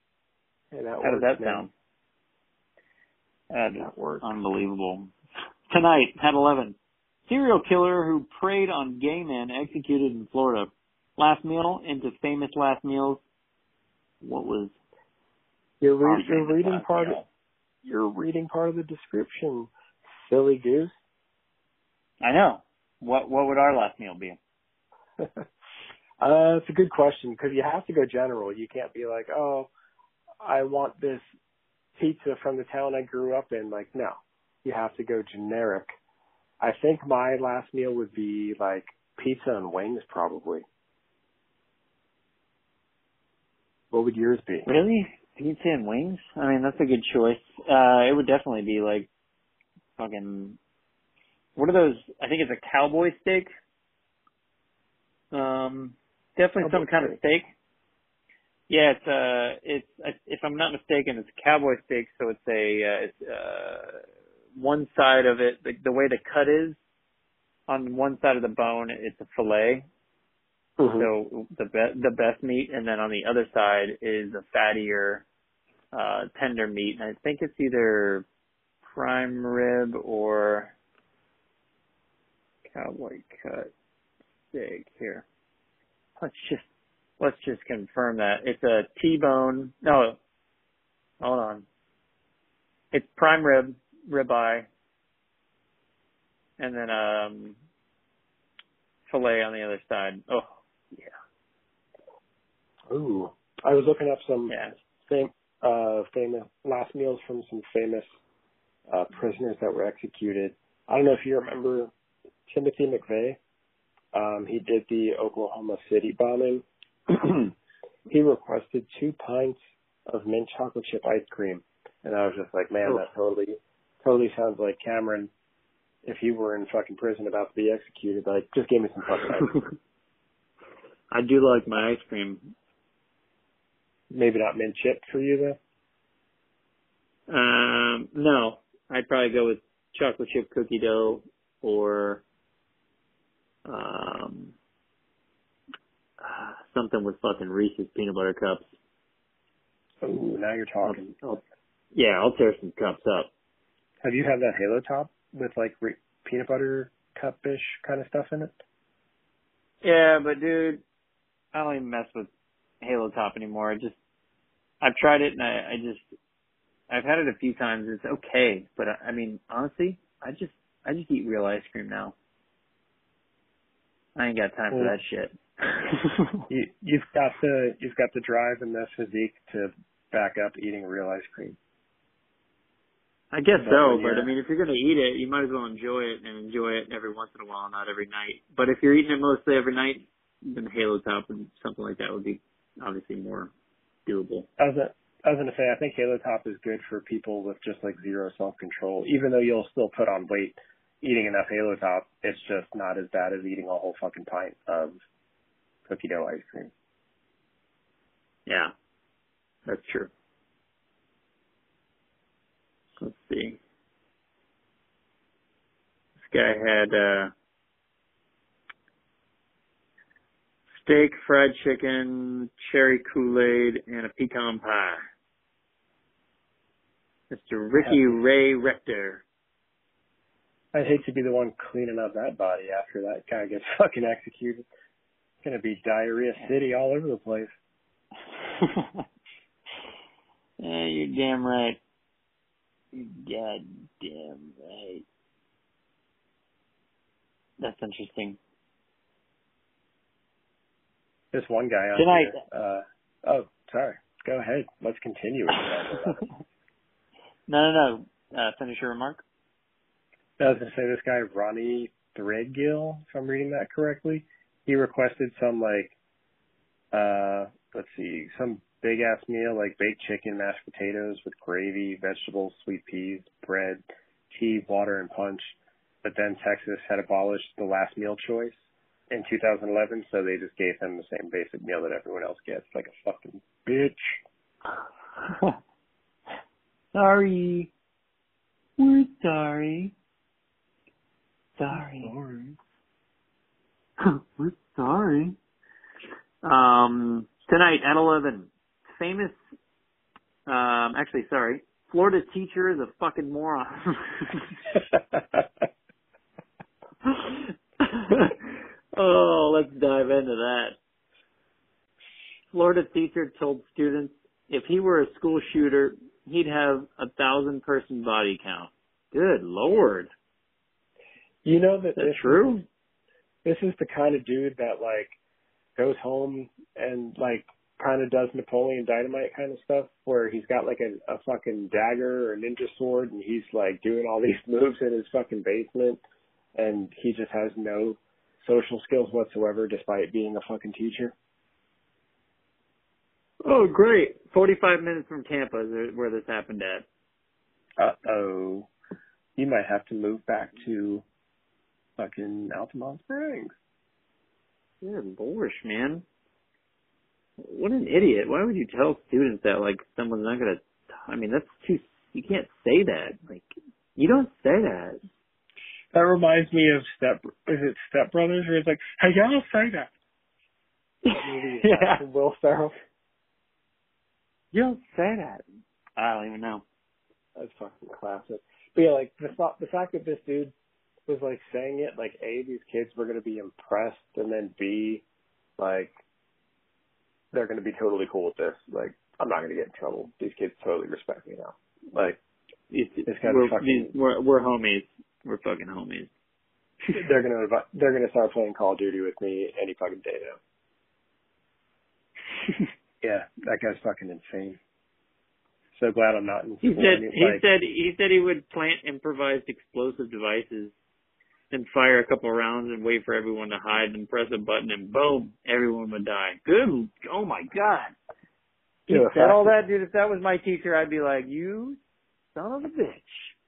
Hey, that How works, does that man. sound? That, That works. Unbelievable. Tonight at eleven. Serial killer who preyed on gay men executed in Florida. Last meal into famous last meals. What was? You're, re- you're reading part. Of, you're reading part of the description. Silly goose. I know. What What would our last meal be? uh, it's a good question because you have to go general. You can't be like, oh, I want this pizza from the town I grew up in. Like, no, you have to go generic. I think my last meal would be like pizza and wings, probably. What would yours be? Really? Pizza and wings? I mean, that's a good choice. Uh, it would definitely be like fucking, what are those? I think it's a cowboy steak. Um, definitely Cowboy some kind steak. of steak. Yeah, it's uh, it's if I'm not mistaken, it's a cowboy steak. So it's a, uh, it's uh, one side of it, the, the way the cut is, on one side of the bone, it's a fillet. Mm-hmm. So the be- the best meat, and then on the other side is a fattier, uh, tender meat. And I think it's either prime rib or cowboy cut steak. Here, let's just let's just confirm that it's a T-bone. No, hold on. It's prime rib, ribeye, and then um, fillet on the other side. Oh. Yeah. Ooh, I was looking up some Yeah. fam- uh, famous last meals from some famous uh, prisoners that were executed. I don't know if you remember Timothy McVeigh. Um, he did the Oklahoma City bombing. He requested two pints of mint chocolate chip ice cream, and I was just like, man, Oof. that totally, totally sounds like Cameron. If he were in fucking prison about to be executed, like, just give me some fucking ice cream. I do like my ice cream. Maybe not mint chip for you though? Um, no, I'd probably go with chocolate chip cookie dough or um, uh, something with fucking Reese's peanut butter cups. Ooh, now you're talking. I'll, I'll, yeah, I'll tear some cups up. Have you had that Halo Top with like re- peanut butter cup-ish kind of stuff in it? Yeah, but dude, I don't even mess with Halo Top anymore. I just, I've tried it and I, I just, I've had it a few times. It's okay, but I, I mean, honestly, I just, I just eat real ice cream now. I ain't got time well, for that shit. you, you've got the, you've got the drive and the physique to back up eating real ice cream. I guess but so, but I mean, if you're gonna eat it, you might as well enjoy it and enjoy it every once in a while, not every night. But if you're eating it mostly every night, then Halo Top and something like that would be obviously more doable. I was, I was going to say, I think Halo Top is good for people with just like zero self-control. Even though you'll still put on weight eating enough Halo Top, it's just not as bad as eating a whole fucking pint of cookie dough ice cream. Yeah, that's true. Let's see. This guy had uh, steak, fried chicken, cherry Kool-Aid, and a pecan pie. Mister Ricky Ray Rector. I'd hate to be the one cleaning up that body after that guy gets fucking executed. It's going to be diarrhea city all over the place. Yeah, you're damn right. You're goddamn right. That's interesting. This one guy on Tonight. here. Uh, oh, sorry. Go ahead. Let's continue. no, no, no. Uh, finish your remark. I was going to say this guy, Ronnie Threadgill, if I'm reading that correctly, he requested some, like, uh, let's see, some big-ass meal, like baked chicken, mashed potatoes with gravy, vegetables, sweet peas, bread, tea, water, and punch. But then Texas had abolished the last meal choice in two thousand eleven, so they just gave him the same basic meal that everyone else gets, like a fucking bitch. Sorry. We're sorry. Sorry. Sorry. We're sorry. Um, tonight at eleven, famous, um, actually, sorry, Florida teacher is a fucking moron. Oh, let's dive into that. Florida teacher told students if he were a school shooter, he'd have a thousand person body count. Good Lord. You know that Is that this true? Is, this is the kind of dude that like goes home and like kind of does Napoleon Dynamite kind of stuff where he's got like a, a fucking dagger or a ninja sword and he's like doing all these moves in his fucking basement and he just has no social skills whatsoever despite being a fucking teacher. Oh, great. forty-five minutes from Tampa is where this happened at. Uh-oh. You might have to move back to fucking Altamont Springs. Good Lord, man. What an idiot. Why would you tell students that, like, someone's not going to, I mean, that's too, you can't say that. Like, you don't say that. That reminds me of Step, is it Step Brothers where it's like, hey, y'all don't say that. Yeah. Will Ferrell. You don't say that. I don't even know. That's fucking classic. But yeah, like, the, thought, the fact that this dude was, like, saying it, like, A, these kids were going to be impressed, and then B, like, they're going to be totally cool with this. Like, I'm not going to get in trouble. These kids totally respect me now. Like, It's, it's kind we're, of fucking... we're, we're homies. We're fucking homies. they're going to they're going to start playing Call of Duty with me any fucking day now. Yeah, that guy's fucking insane. So glad I'm not in He school. said Any- he like, said he said he would plant improvised explosive devices and fire a couple rounds and wait for everyone to hide and press a button and boom, everyone would die. Good. Oh my God. He yeah, said all that, dude. If that was my teacher, I'd be like, you son of a bitch.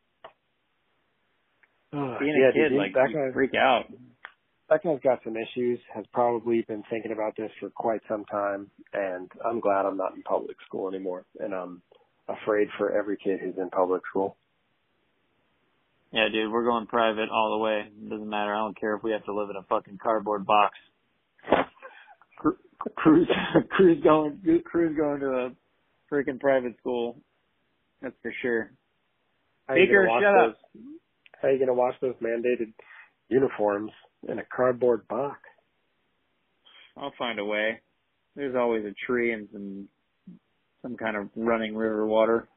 Oh, Being yeah, a kid, dude, like, that you guy, freak out. that guy's got some issues, has probably been thinking about this for quite some time, and I'm glad I'm not in public school anymore, and I'm afraid for every kid who's in public school. Yeah, dude, we're going private all the way. It doesn't matter. I don't care if we have to live in a fucking cardboard box. Cru- Cruise, cruise going, cruise going to a freaking private school. That's for sure. How you Baker, gonna wash shut those, up. How you gonna wash those mandated uniforms in a cardboard box? I'll find a way. There's always a tree and some some kind of running river water.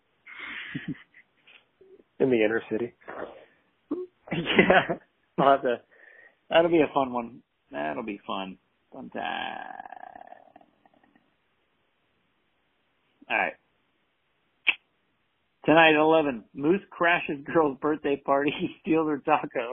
In the inner city. Yeah, I'll have to. That'll be a fun one. That'll be fun. Fun time. All right. Tonight at eleven, Moose crashes girl's birthday party, steals her taco.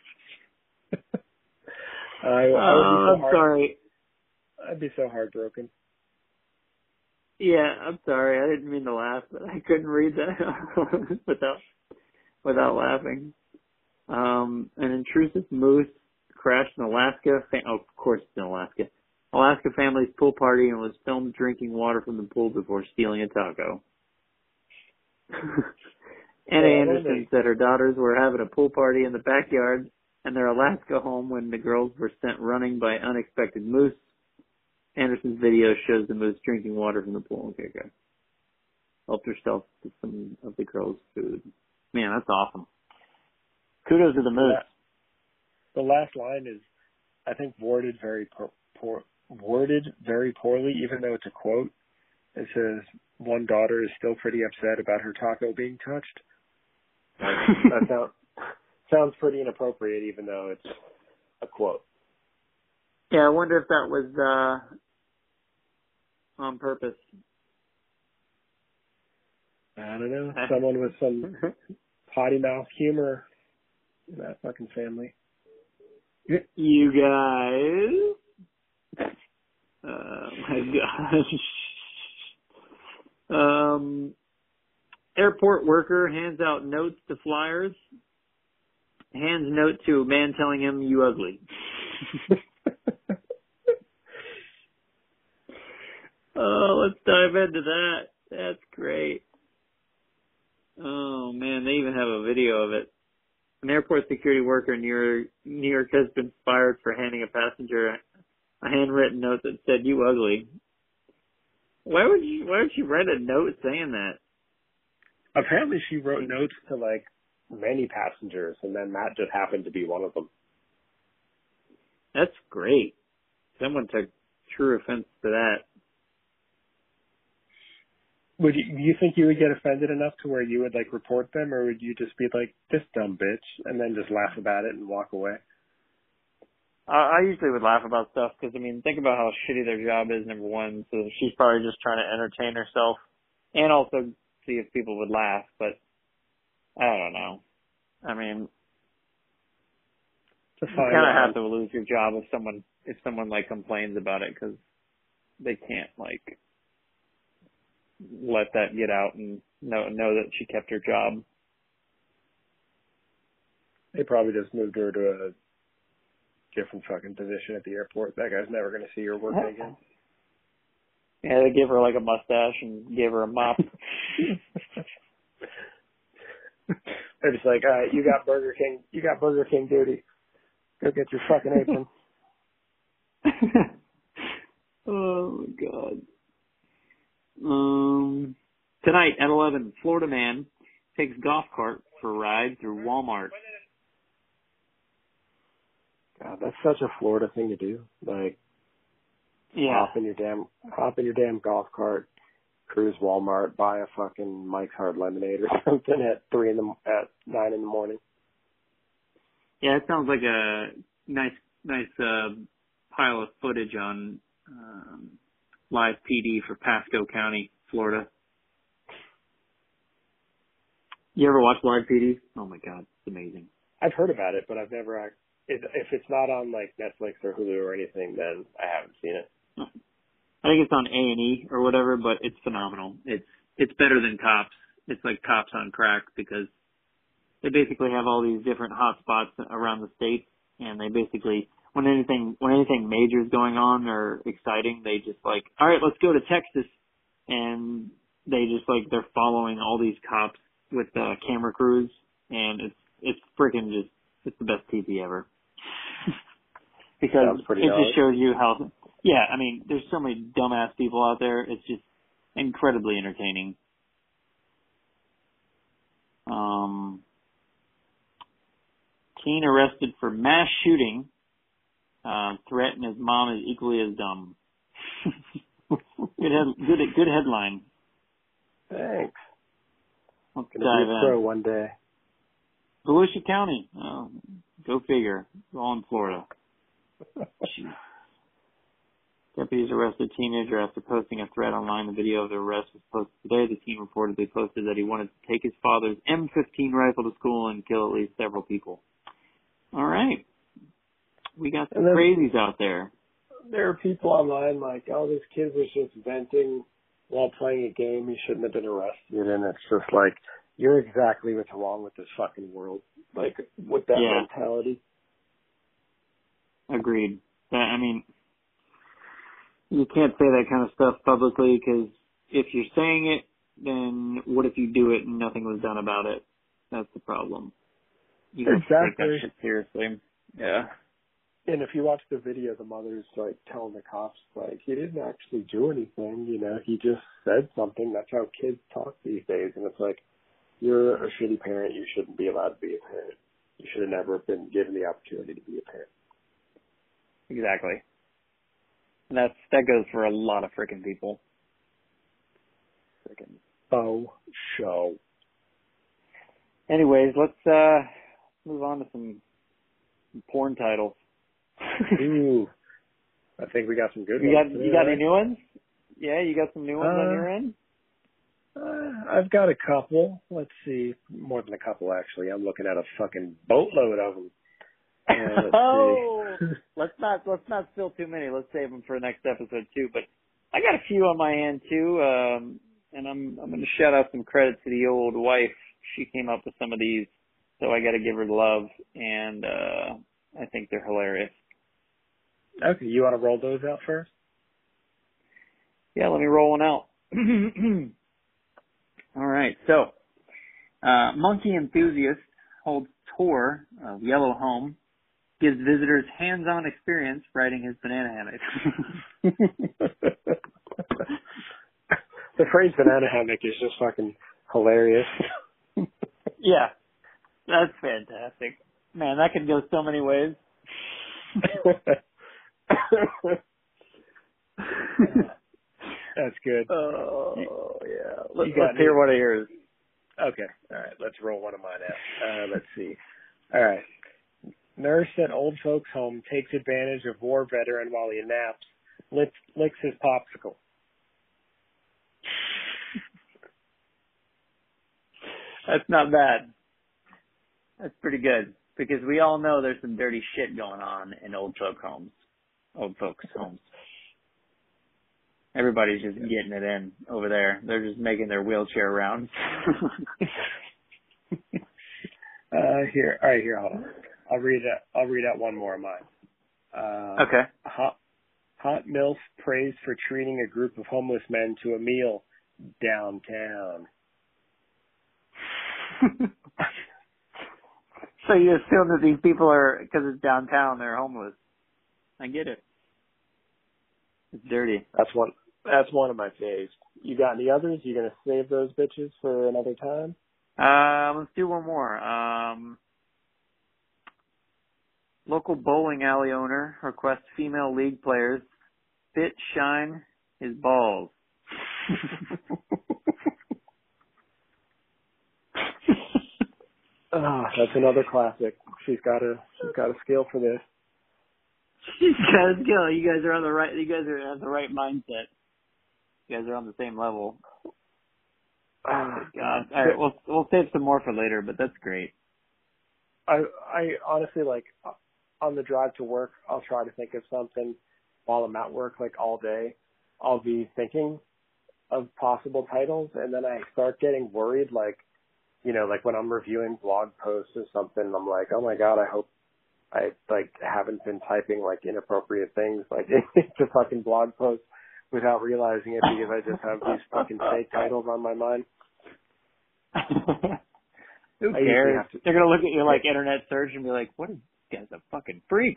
I, I would be so Oh, I'm heart- sorry. I'd be so heartbroken. Yeah, I'm sorry. I didn't mean to laugh, but I couldn't read that without without laughing. Um, an intrusive moose crashed in Alaska. Fa- oh, of course it's in Alaska. Alaska family's pool party and was filmed drinking water from the pool before stealing a taco. Anna Yeah, Anderson said her daughters were having a pool party in the backyard and their Alaska home when the girls were sent running by unexpected moose. Anderson's video shows the moose drinking water from the pool. Okay, good. Helped herself to some of the girls' food. Man, that's awesome. Kudos to the moose. The last line is, I think, worded very poor, poor, worded very poorly, even though it's a quote. It says, one daughter is still pretty upset about her taco being touched. That sound, sounds pretty inappropriate, even though it's a quote. Yeah, I wonder if that was uh, on purpose. I don't know. Someone with some potty mouth humor in that fucking family. You guys. Oh my gosh. Um, airport worker hands out notes to flyers. Hands note to a man telling him you ugly. Oh, let's dive into that. That's great. Oh man, they even have a video of it. An airport security worker in New York, New York has been fired for handing a passenger a handwritten note that said "you ugly." Why would you? Why would you write a note saying that? Apparently she wrote notes to like many passengers, and then Matt just happened to be one of them. That's great. Someone took true offense to that. Would you, do you think you would get offended enough to where you would like report them, or would you just be like, this dumb bitch, and then just laugh about it and walk away? I, I usually would laugh about stuff because, I mean, think about how shitty their job is, number one. So she's probably just trying to entertain herself and also see if people would laugh. But I don't know. I mean, you kind of have to lose your job if someone if someone like complains about it because they can't like let that get out and know know that she kept her job. They probably just moved her to a different fucking position at the airport. That guy's never going to see her working again. Yeah, they gave her like a mustache and gave her a mop. They're just like, all right, you got Burger King, you got Burger King duty. Go get your fucking apron. Oh my god. Um, tonight at eleven, Florida man takes golf cart for a ride through Walmart. God, that's such a Florida thing to do. Like, yeah, hop in your damn, hop in your damn golf cart, cruise Walmart, buy a fucking Mike's Hard Lemonade or something at three in the at nine in the morning. Yeah, it sounds like a nice, nice uh, pile of footage on um, live P D for Pasco County, Florida. You ever watch live P D? Oh my god, it's amazing. I've heard about it, but I've never. If, if it's not on like Netflix or Hulu or anything, then I haven't seen it. I think it's on A and E or whatever, but it's phenomenal. It's it's better than Cops. It's like Cops on crack because they basically have all these different hot spots around the state, and they basically when anything when anything major is going on or exciting, they just like, all right, let's go to Texas, and they just like they're following all these cops with uh, camera crews, and it's it's freaking just it's the best T V ever. Because it nice. Just shows you how, yeah, I mean, there's so many dumbass people out there. It's just incredibly entertaining. Um, teen arrested for mass shooting. Uh, threat and his mom is equally as dumb. good, head, good, good headline. Thanks. Let's Gonna dive be a in. pro one day. Volusia County. Oh, go figure. All in Florida. Deputies arrested a teenager after posting a threat online. The video of the arrest was posted today. The teen reportedly posted that he wanted to take his father's M fifteen rifle to school and kill at least several people. All right. We got some then, crazies out there. There are people online like, oh, this kid was just venting while playing a game. He shouldn't have been arrested. And it's just like, you're exactly what's wrong with this fucking world. Like, with that yeah. mentality. Agreed. I mean, you can't say that kind of stuff publicly because if you're saying it, then what if you do it and nothing was done about it? That's the problem. You have exactly. to take that shit seriously. Yeah. And if you watch the video, the mother's like telling the cops, like, he didn't actually do anything, you know, he just said something. That's how kids talk these days. And it's like, you're a shitty parent. You shouldn't be allowed to be a parent. You should have never been given the opportunity to be a parent. Exactly. And that's, that goes for a lot of frickin' people. Frickin' Oh, show. Anyways, let's, uh, move on to some, some porn titles. Ooh. I think we got some good you ones. Got, today, you got right? any new ones? Yeah, you got some new ones uh, on your end? Uh, I've got a couple. Let's see. More than a couple, actually. I'm looking at a fucking boatload of them. Uh, let's oh, see. let's not let's not spill too many. Let's save them for next episode too. But I got a few on my hand too, um, and I'm I'm going to shout out some credit to the old wife. She came up with some of these, so I got to give her the love, and uh, I think they're hilarious. Okay, you want to roll those out first? Yeah, let me roll one out. All right, so uh, monkey enthusiast holds tour of Yellow Home. Gives visitors hands-on experience riding his banana hammock. The phrase banana hammock is just fucking hilarious. Yeah, that's fantastic. Man, that could go so many ways. That's good. Oh, yeah. Let, You got let's hear me. what of yours. Okay. All right. Let's roll one of mine out. Uh, let's see. All right. Nurse at old folks' home takes advantage of war veteran while he naps, licks, licks his popsicle. That's not bad. That's pretty good because we all know there's some dirty shit going on in old folk homes, old folks' homes. Everybody's just getting it in over there. They're just making their wheelchair rounds. uh, here, all right, here, hold on. I'll read it. I'll read out one more of mine. Uh, okay. Hot, hot MILF praised for treating a group of homeless men to a meal downtown. So you assume that these people are, because it's downtown, they're homeless. I get it. It's dirty. That's one. That's one of my faves. You got any others? You gonna save those bitches for another time? Uh, let's do one more. Um, local bowling alley owner requests female league players fit shine his balls. Ah, that's another classic. She's got a she's got a skill for this. She's got a skill. You guys are on the right. You guys are have the right mindset. You guys are on the same level. Oh God! All right, we'll we'll save some more for later, but that's great. I I honestly like on the drive to work, I'll try to think of something while I'm at work, like all day. I'll be thinking of possible titles, and then I start getting worried, like. You know, like when I'm reviewing blog posts or something, I'm like, oh my God, I hope I like haven't been typing like inappropriate things like into fucking blog posts without realizing it because I just have these fucking fake titles on my mind. Who cares? To, They're gonna look at your like internet search and be like, what is this guy's a fucking freak?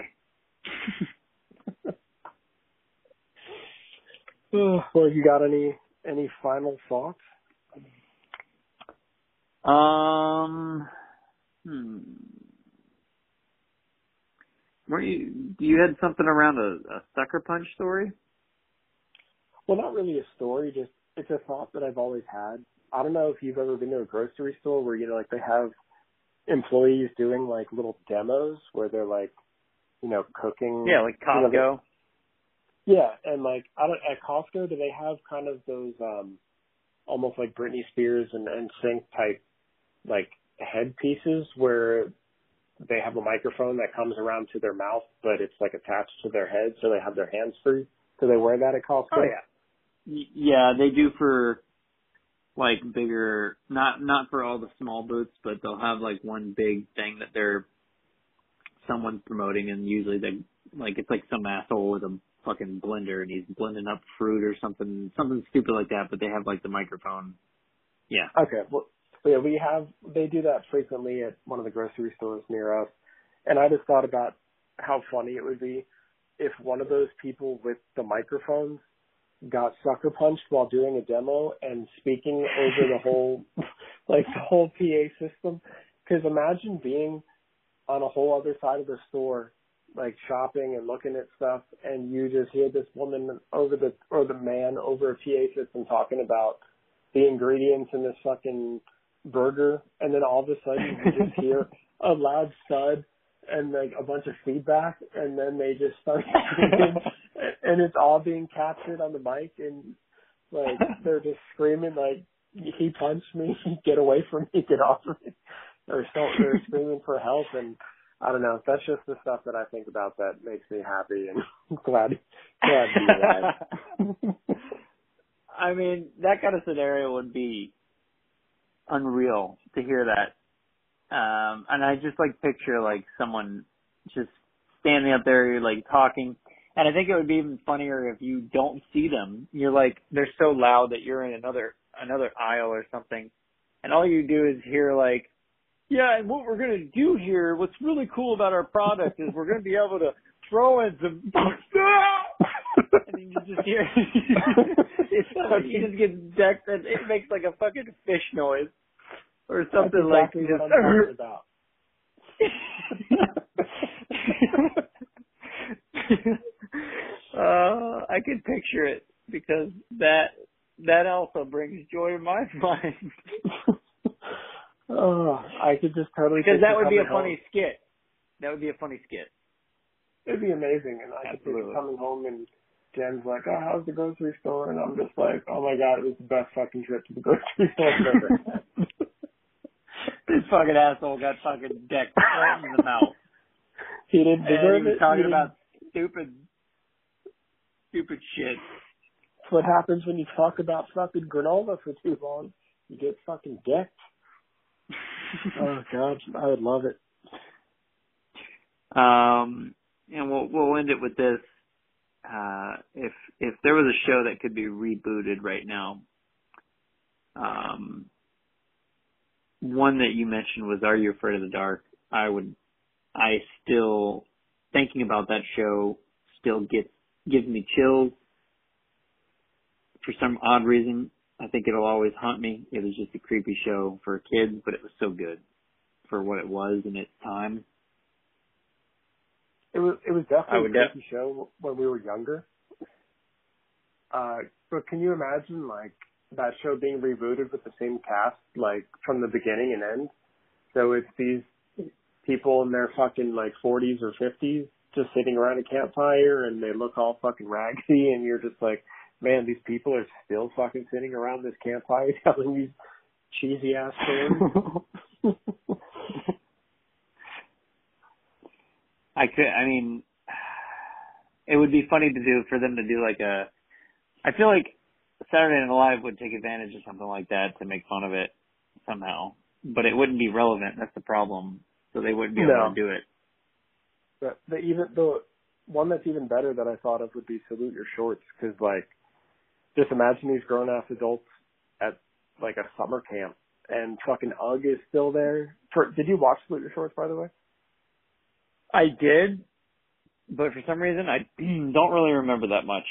Well, you got any any final thoughts? Um, hmm. Were you, you had something around a, a sucker punch story? Well, not really a story, just, it's a thought that I've always had. I don't know if you've ever been to a grocery store where, you know, like they have employees doing like little demos where they're like, you know, cooking. Yeah, like Costco. You know, yeah. And like, I don't, at Costco, do they have kind of those, um, almost like Britney Spears and, and Sync type like headpieces where they have a microphone that comes around to their mouth, but it's like attached to their head, so they have their hands free. Do they wear that at Costco? Oh yeah, yeah, they do for like bigger, not not for all the small booths, but they'll have like one big thing that they're someone's promoting, and usually they like it's like some asshole with a fucking blender and he's blending up fruit or something, something stupid like that. But they have like the microphone. Yeah. Okay. Well. Yeah, we have, they do that frequently at one of the grocery stores near us. And I just thought about how funny it would be if one of those people with the microphones got sucker punched while doing a demo and speaking over the whole, like the whole P A system. Because imagine being on a whole other side of the store, like shopping and looking at stuff, and you just hear this woman over the, or the man over a P A system talking about the ingredients in this fucking burger, and then all of a sudden you just hear a loud thud and like a bunch of feedback, and then they just start screaming, and it's all being captured on the mic, and like they're just screaming like, he punched me, get away from me, get off of me, or so they're screaming for help. And I don't know, that's just the stuff that I think about that makes me happy and glad glad to be alive. I mean, that kind of scenario would be unreal to hear that. Um, and I just like picture like someone just standing up there like talking. And I think it would be even funnier if you don't see them. You're like, they're so loud that you're in another, another aisle or something. And all you do is hear like, yeah, and what we're going to do here, what's really cool about our product is we're going to be able to throw in some, and you just hear, it's He just gets decked and it makes like a fucking fish noise or That's something exactly like. what I'm talking about. uh, I can picture it because that that also brings joy to my mind. Oh, I could just totally because that would be a home. funny skit. That would be a funny skit. It'd be amazing, and I could be coming home and Jen's like, "Oh, how's the grocery store?" And I'm just like, "Oh my god, it was the best fucking trip to the grocery store I've ever had." This fucking asshole got fucking decked right in the mouth. He didn't deserve and he was it. talking about stupid, stupid shit. That's what happens when you talk about fucking granola for too long. You get fucking decked. Oh god, I would love it. Um, and we'll we'll end it with this. Uh, if if there was a show that could be rebooted right now, um, one that you mentioned was Are You Afraid of the Dark? I would, I still thinking about that show still gets gives me chills for some odd reason. I think it'll always haunt me. It was just a creepy show for kids, but it was so good for what it was in its time. It was it was definitely a creepy def- show when we were younger. Uh, but can you imagine like that show being rebooted with the same cast, like from the beginning and end? So it's these people in their fucking like forties or fifties just sitting around a campfire and they look all fucking raggedy and you're just like, man, these people are still fucking sitting around this campfire telling these cheesy ass stories. I could, I mean, it would be funny to do, for them to do like a, I feel like Saturday Night Live would take advantage of something like that to make fun of it somehow, but it wouldn't be relevant. That's the problem. So they wouldn't be able No. to do it. But the even the one that's even better that I thought of would be Salute Your Shorts, because like, just imagine these grown ass adults at like a summer camp and fucking Ugg is still there. For, did you watch Salute Your Shorts, by the way? I did, but for some reason I don't really remember that much.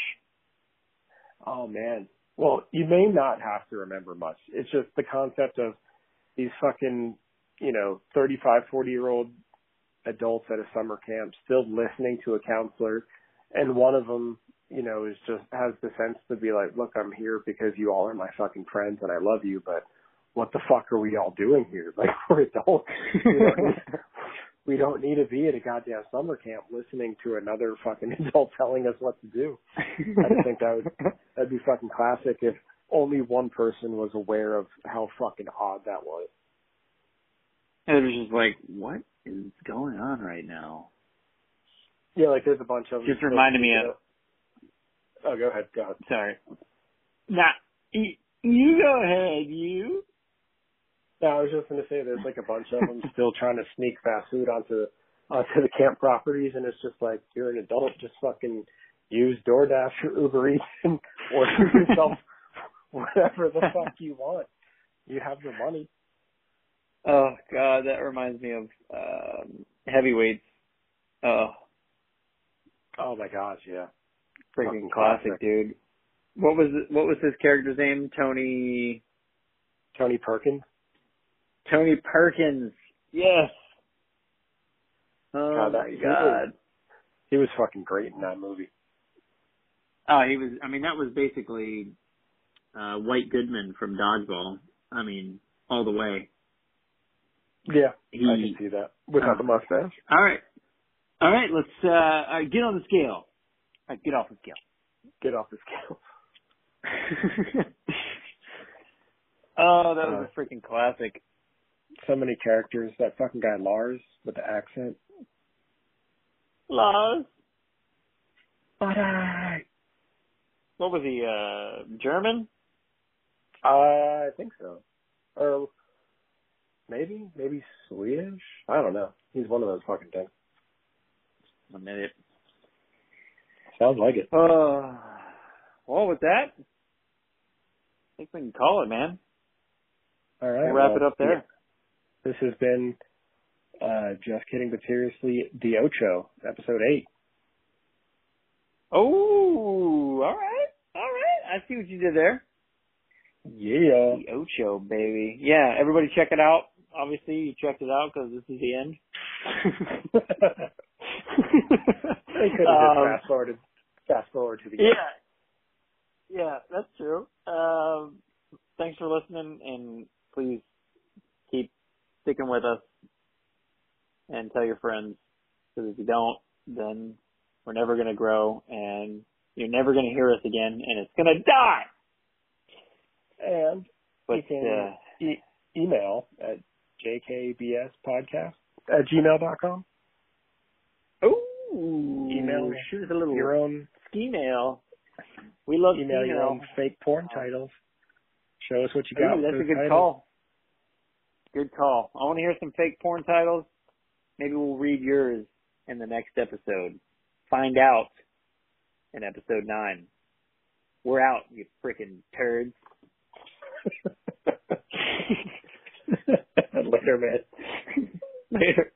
Oh man. Well, you may not have to remember much. It's just the concept of these fucking, you know, thirty-five, forty year old adults at a summer camp still listening to a counselor, and one of them, you know, is just has the sense to be like, look, I'm here because you all are my fucking friends and I love you, but what the fuck are we all doing here? Like, we're adults. We don't need, we don't need to be at a goddamn summer camp listening to another fucking adult telling us what to do. I just think that would that'd be fucking classic if only one person was aware of how fucking odd that was. And it was just like, what is going on right now? Yeah, like there's a bunch of them. Just reminded me of. Oh, go ahead. Go ahead. Sorry. Nah, you, you go ahead, you. No, I was just going to say there's like a bunch of them still trying to sneak fast food onto onto the camp properties, and it's just like, you're an adult, just fucking use DoorDash or Uber Eats and order yourself whatever the fuck you want. You have the money. Oh God, that reminds me of um, Heavyweights. Oh, oh my gosh, yeah, freaking classic, classic, dude. What was it, what was his character's name? Tony. Tony Perkins. Tony Perkins. Yes. Oh God, that, my he God. Was, he was fucking great in that movie. Oh, he was. I mean, that was basically uh, White Goodman from Dodgeball. I mean, all the way. Yeah, he, I can see that without uh, the mustache. All right, all right. Let's uh, all right, get on the scale. All right, get off the scale. Get off the scale. Oh, that was uh, a freaking classic. So many characters. That fucking guy Lars with the accent. Lars. But I. What was he? Uh, German? Uh, I think so. Or maybe, maybe Swedish. I don't know. He's one of those fucking things. A minute. Sounds like it. Uh, well, with that, I think we can call it, man. All right. We'll wrap well, it up there. Yeah. This has been, uh, Just Kidding But Seriously, The Ocho, episode eight. Oh, all right. All right. I see what you did there. Yeah. The Ocho, baby. Yeah, everybody check it out. Obviously, you checked it out because this is the end. They could have just um, fast forwarded, fast forward to the yeah. end. Yeah, that's true. Um, thanks for listening, and please keep sticking with us and tell your friends, because if you don't, then we're never going to grow, and you're never going to hear us again, and it's going to die. And But you can uh, e- email at jkbspodcast at gmail dot com. ooh, Email shoot us a little your own ski mail. We love email ski your mail. own fake porn titles. Show us what you Ooh, got. with that's a those good titles. call. Good call. I want to hear some fake porn titles. Maybe we'll read yours in the next episode. Find out in episode nine. We're out, you freaking turds. Later, man. Later.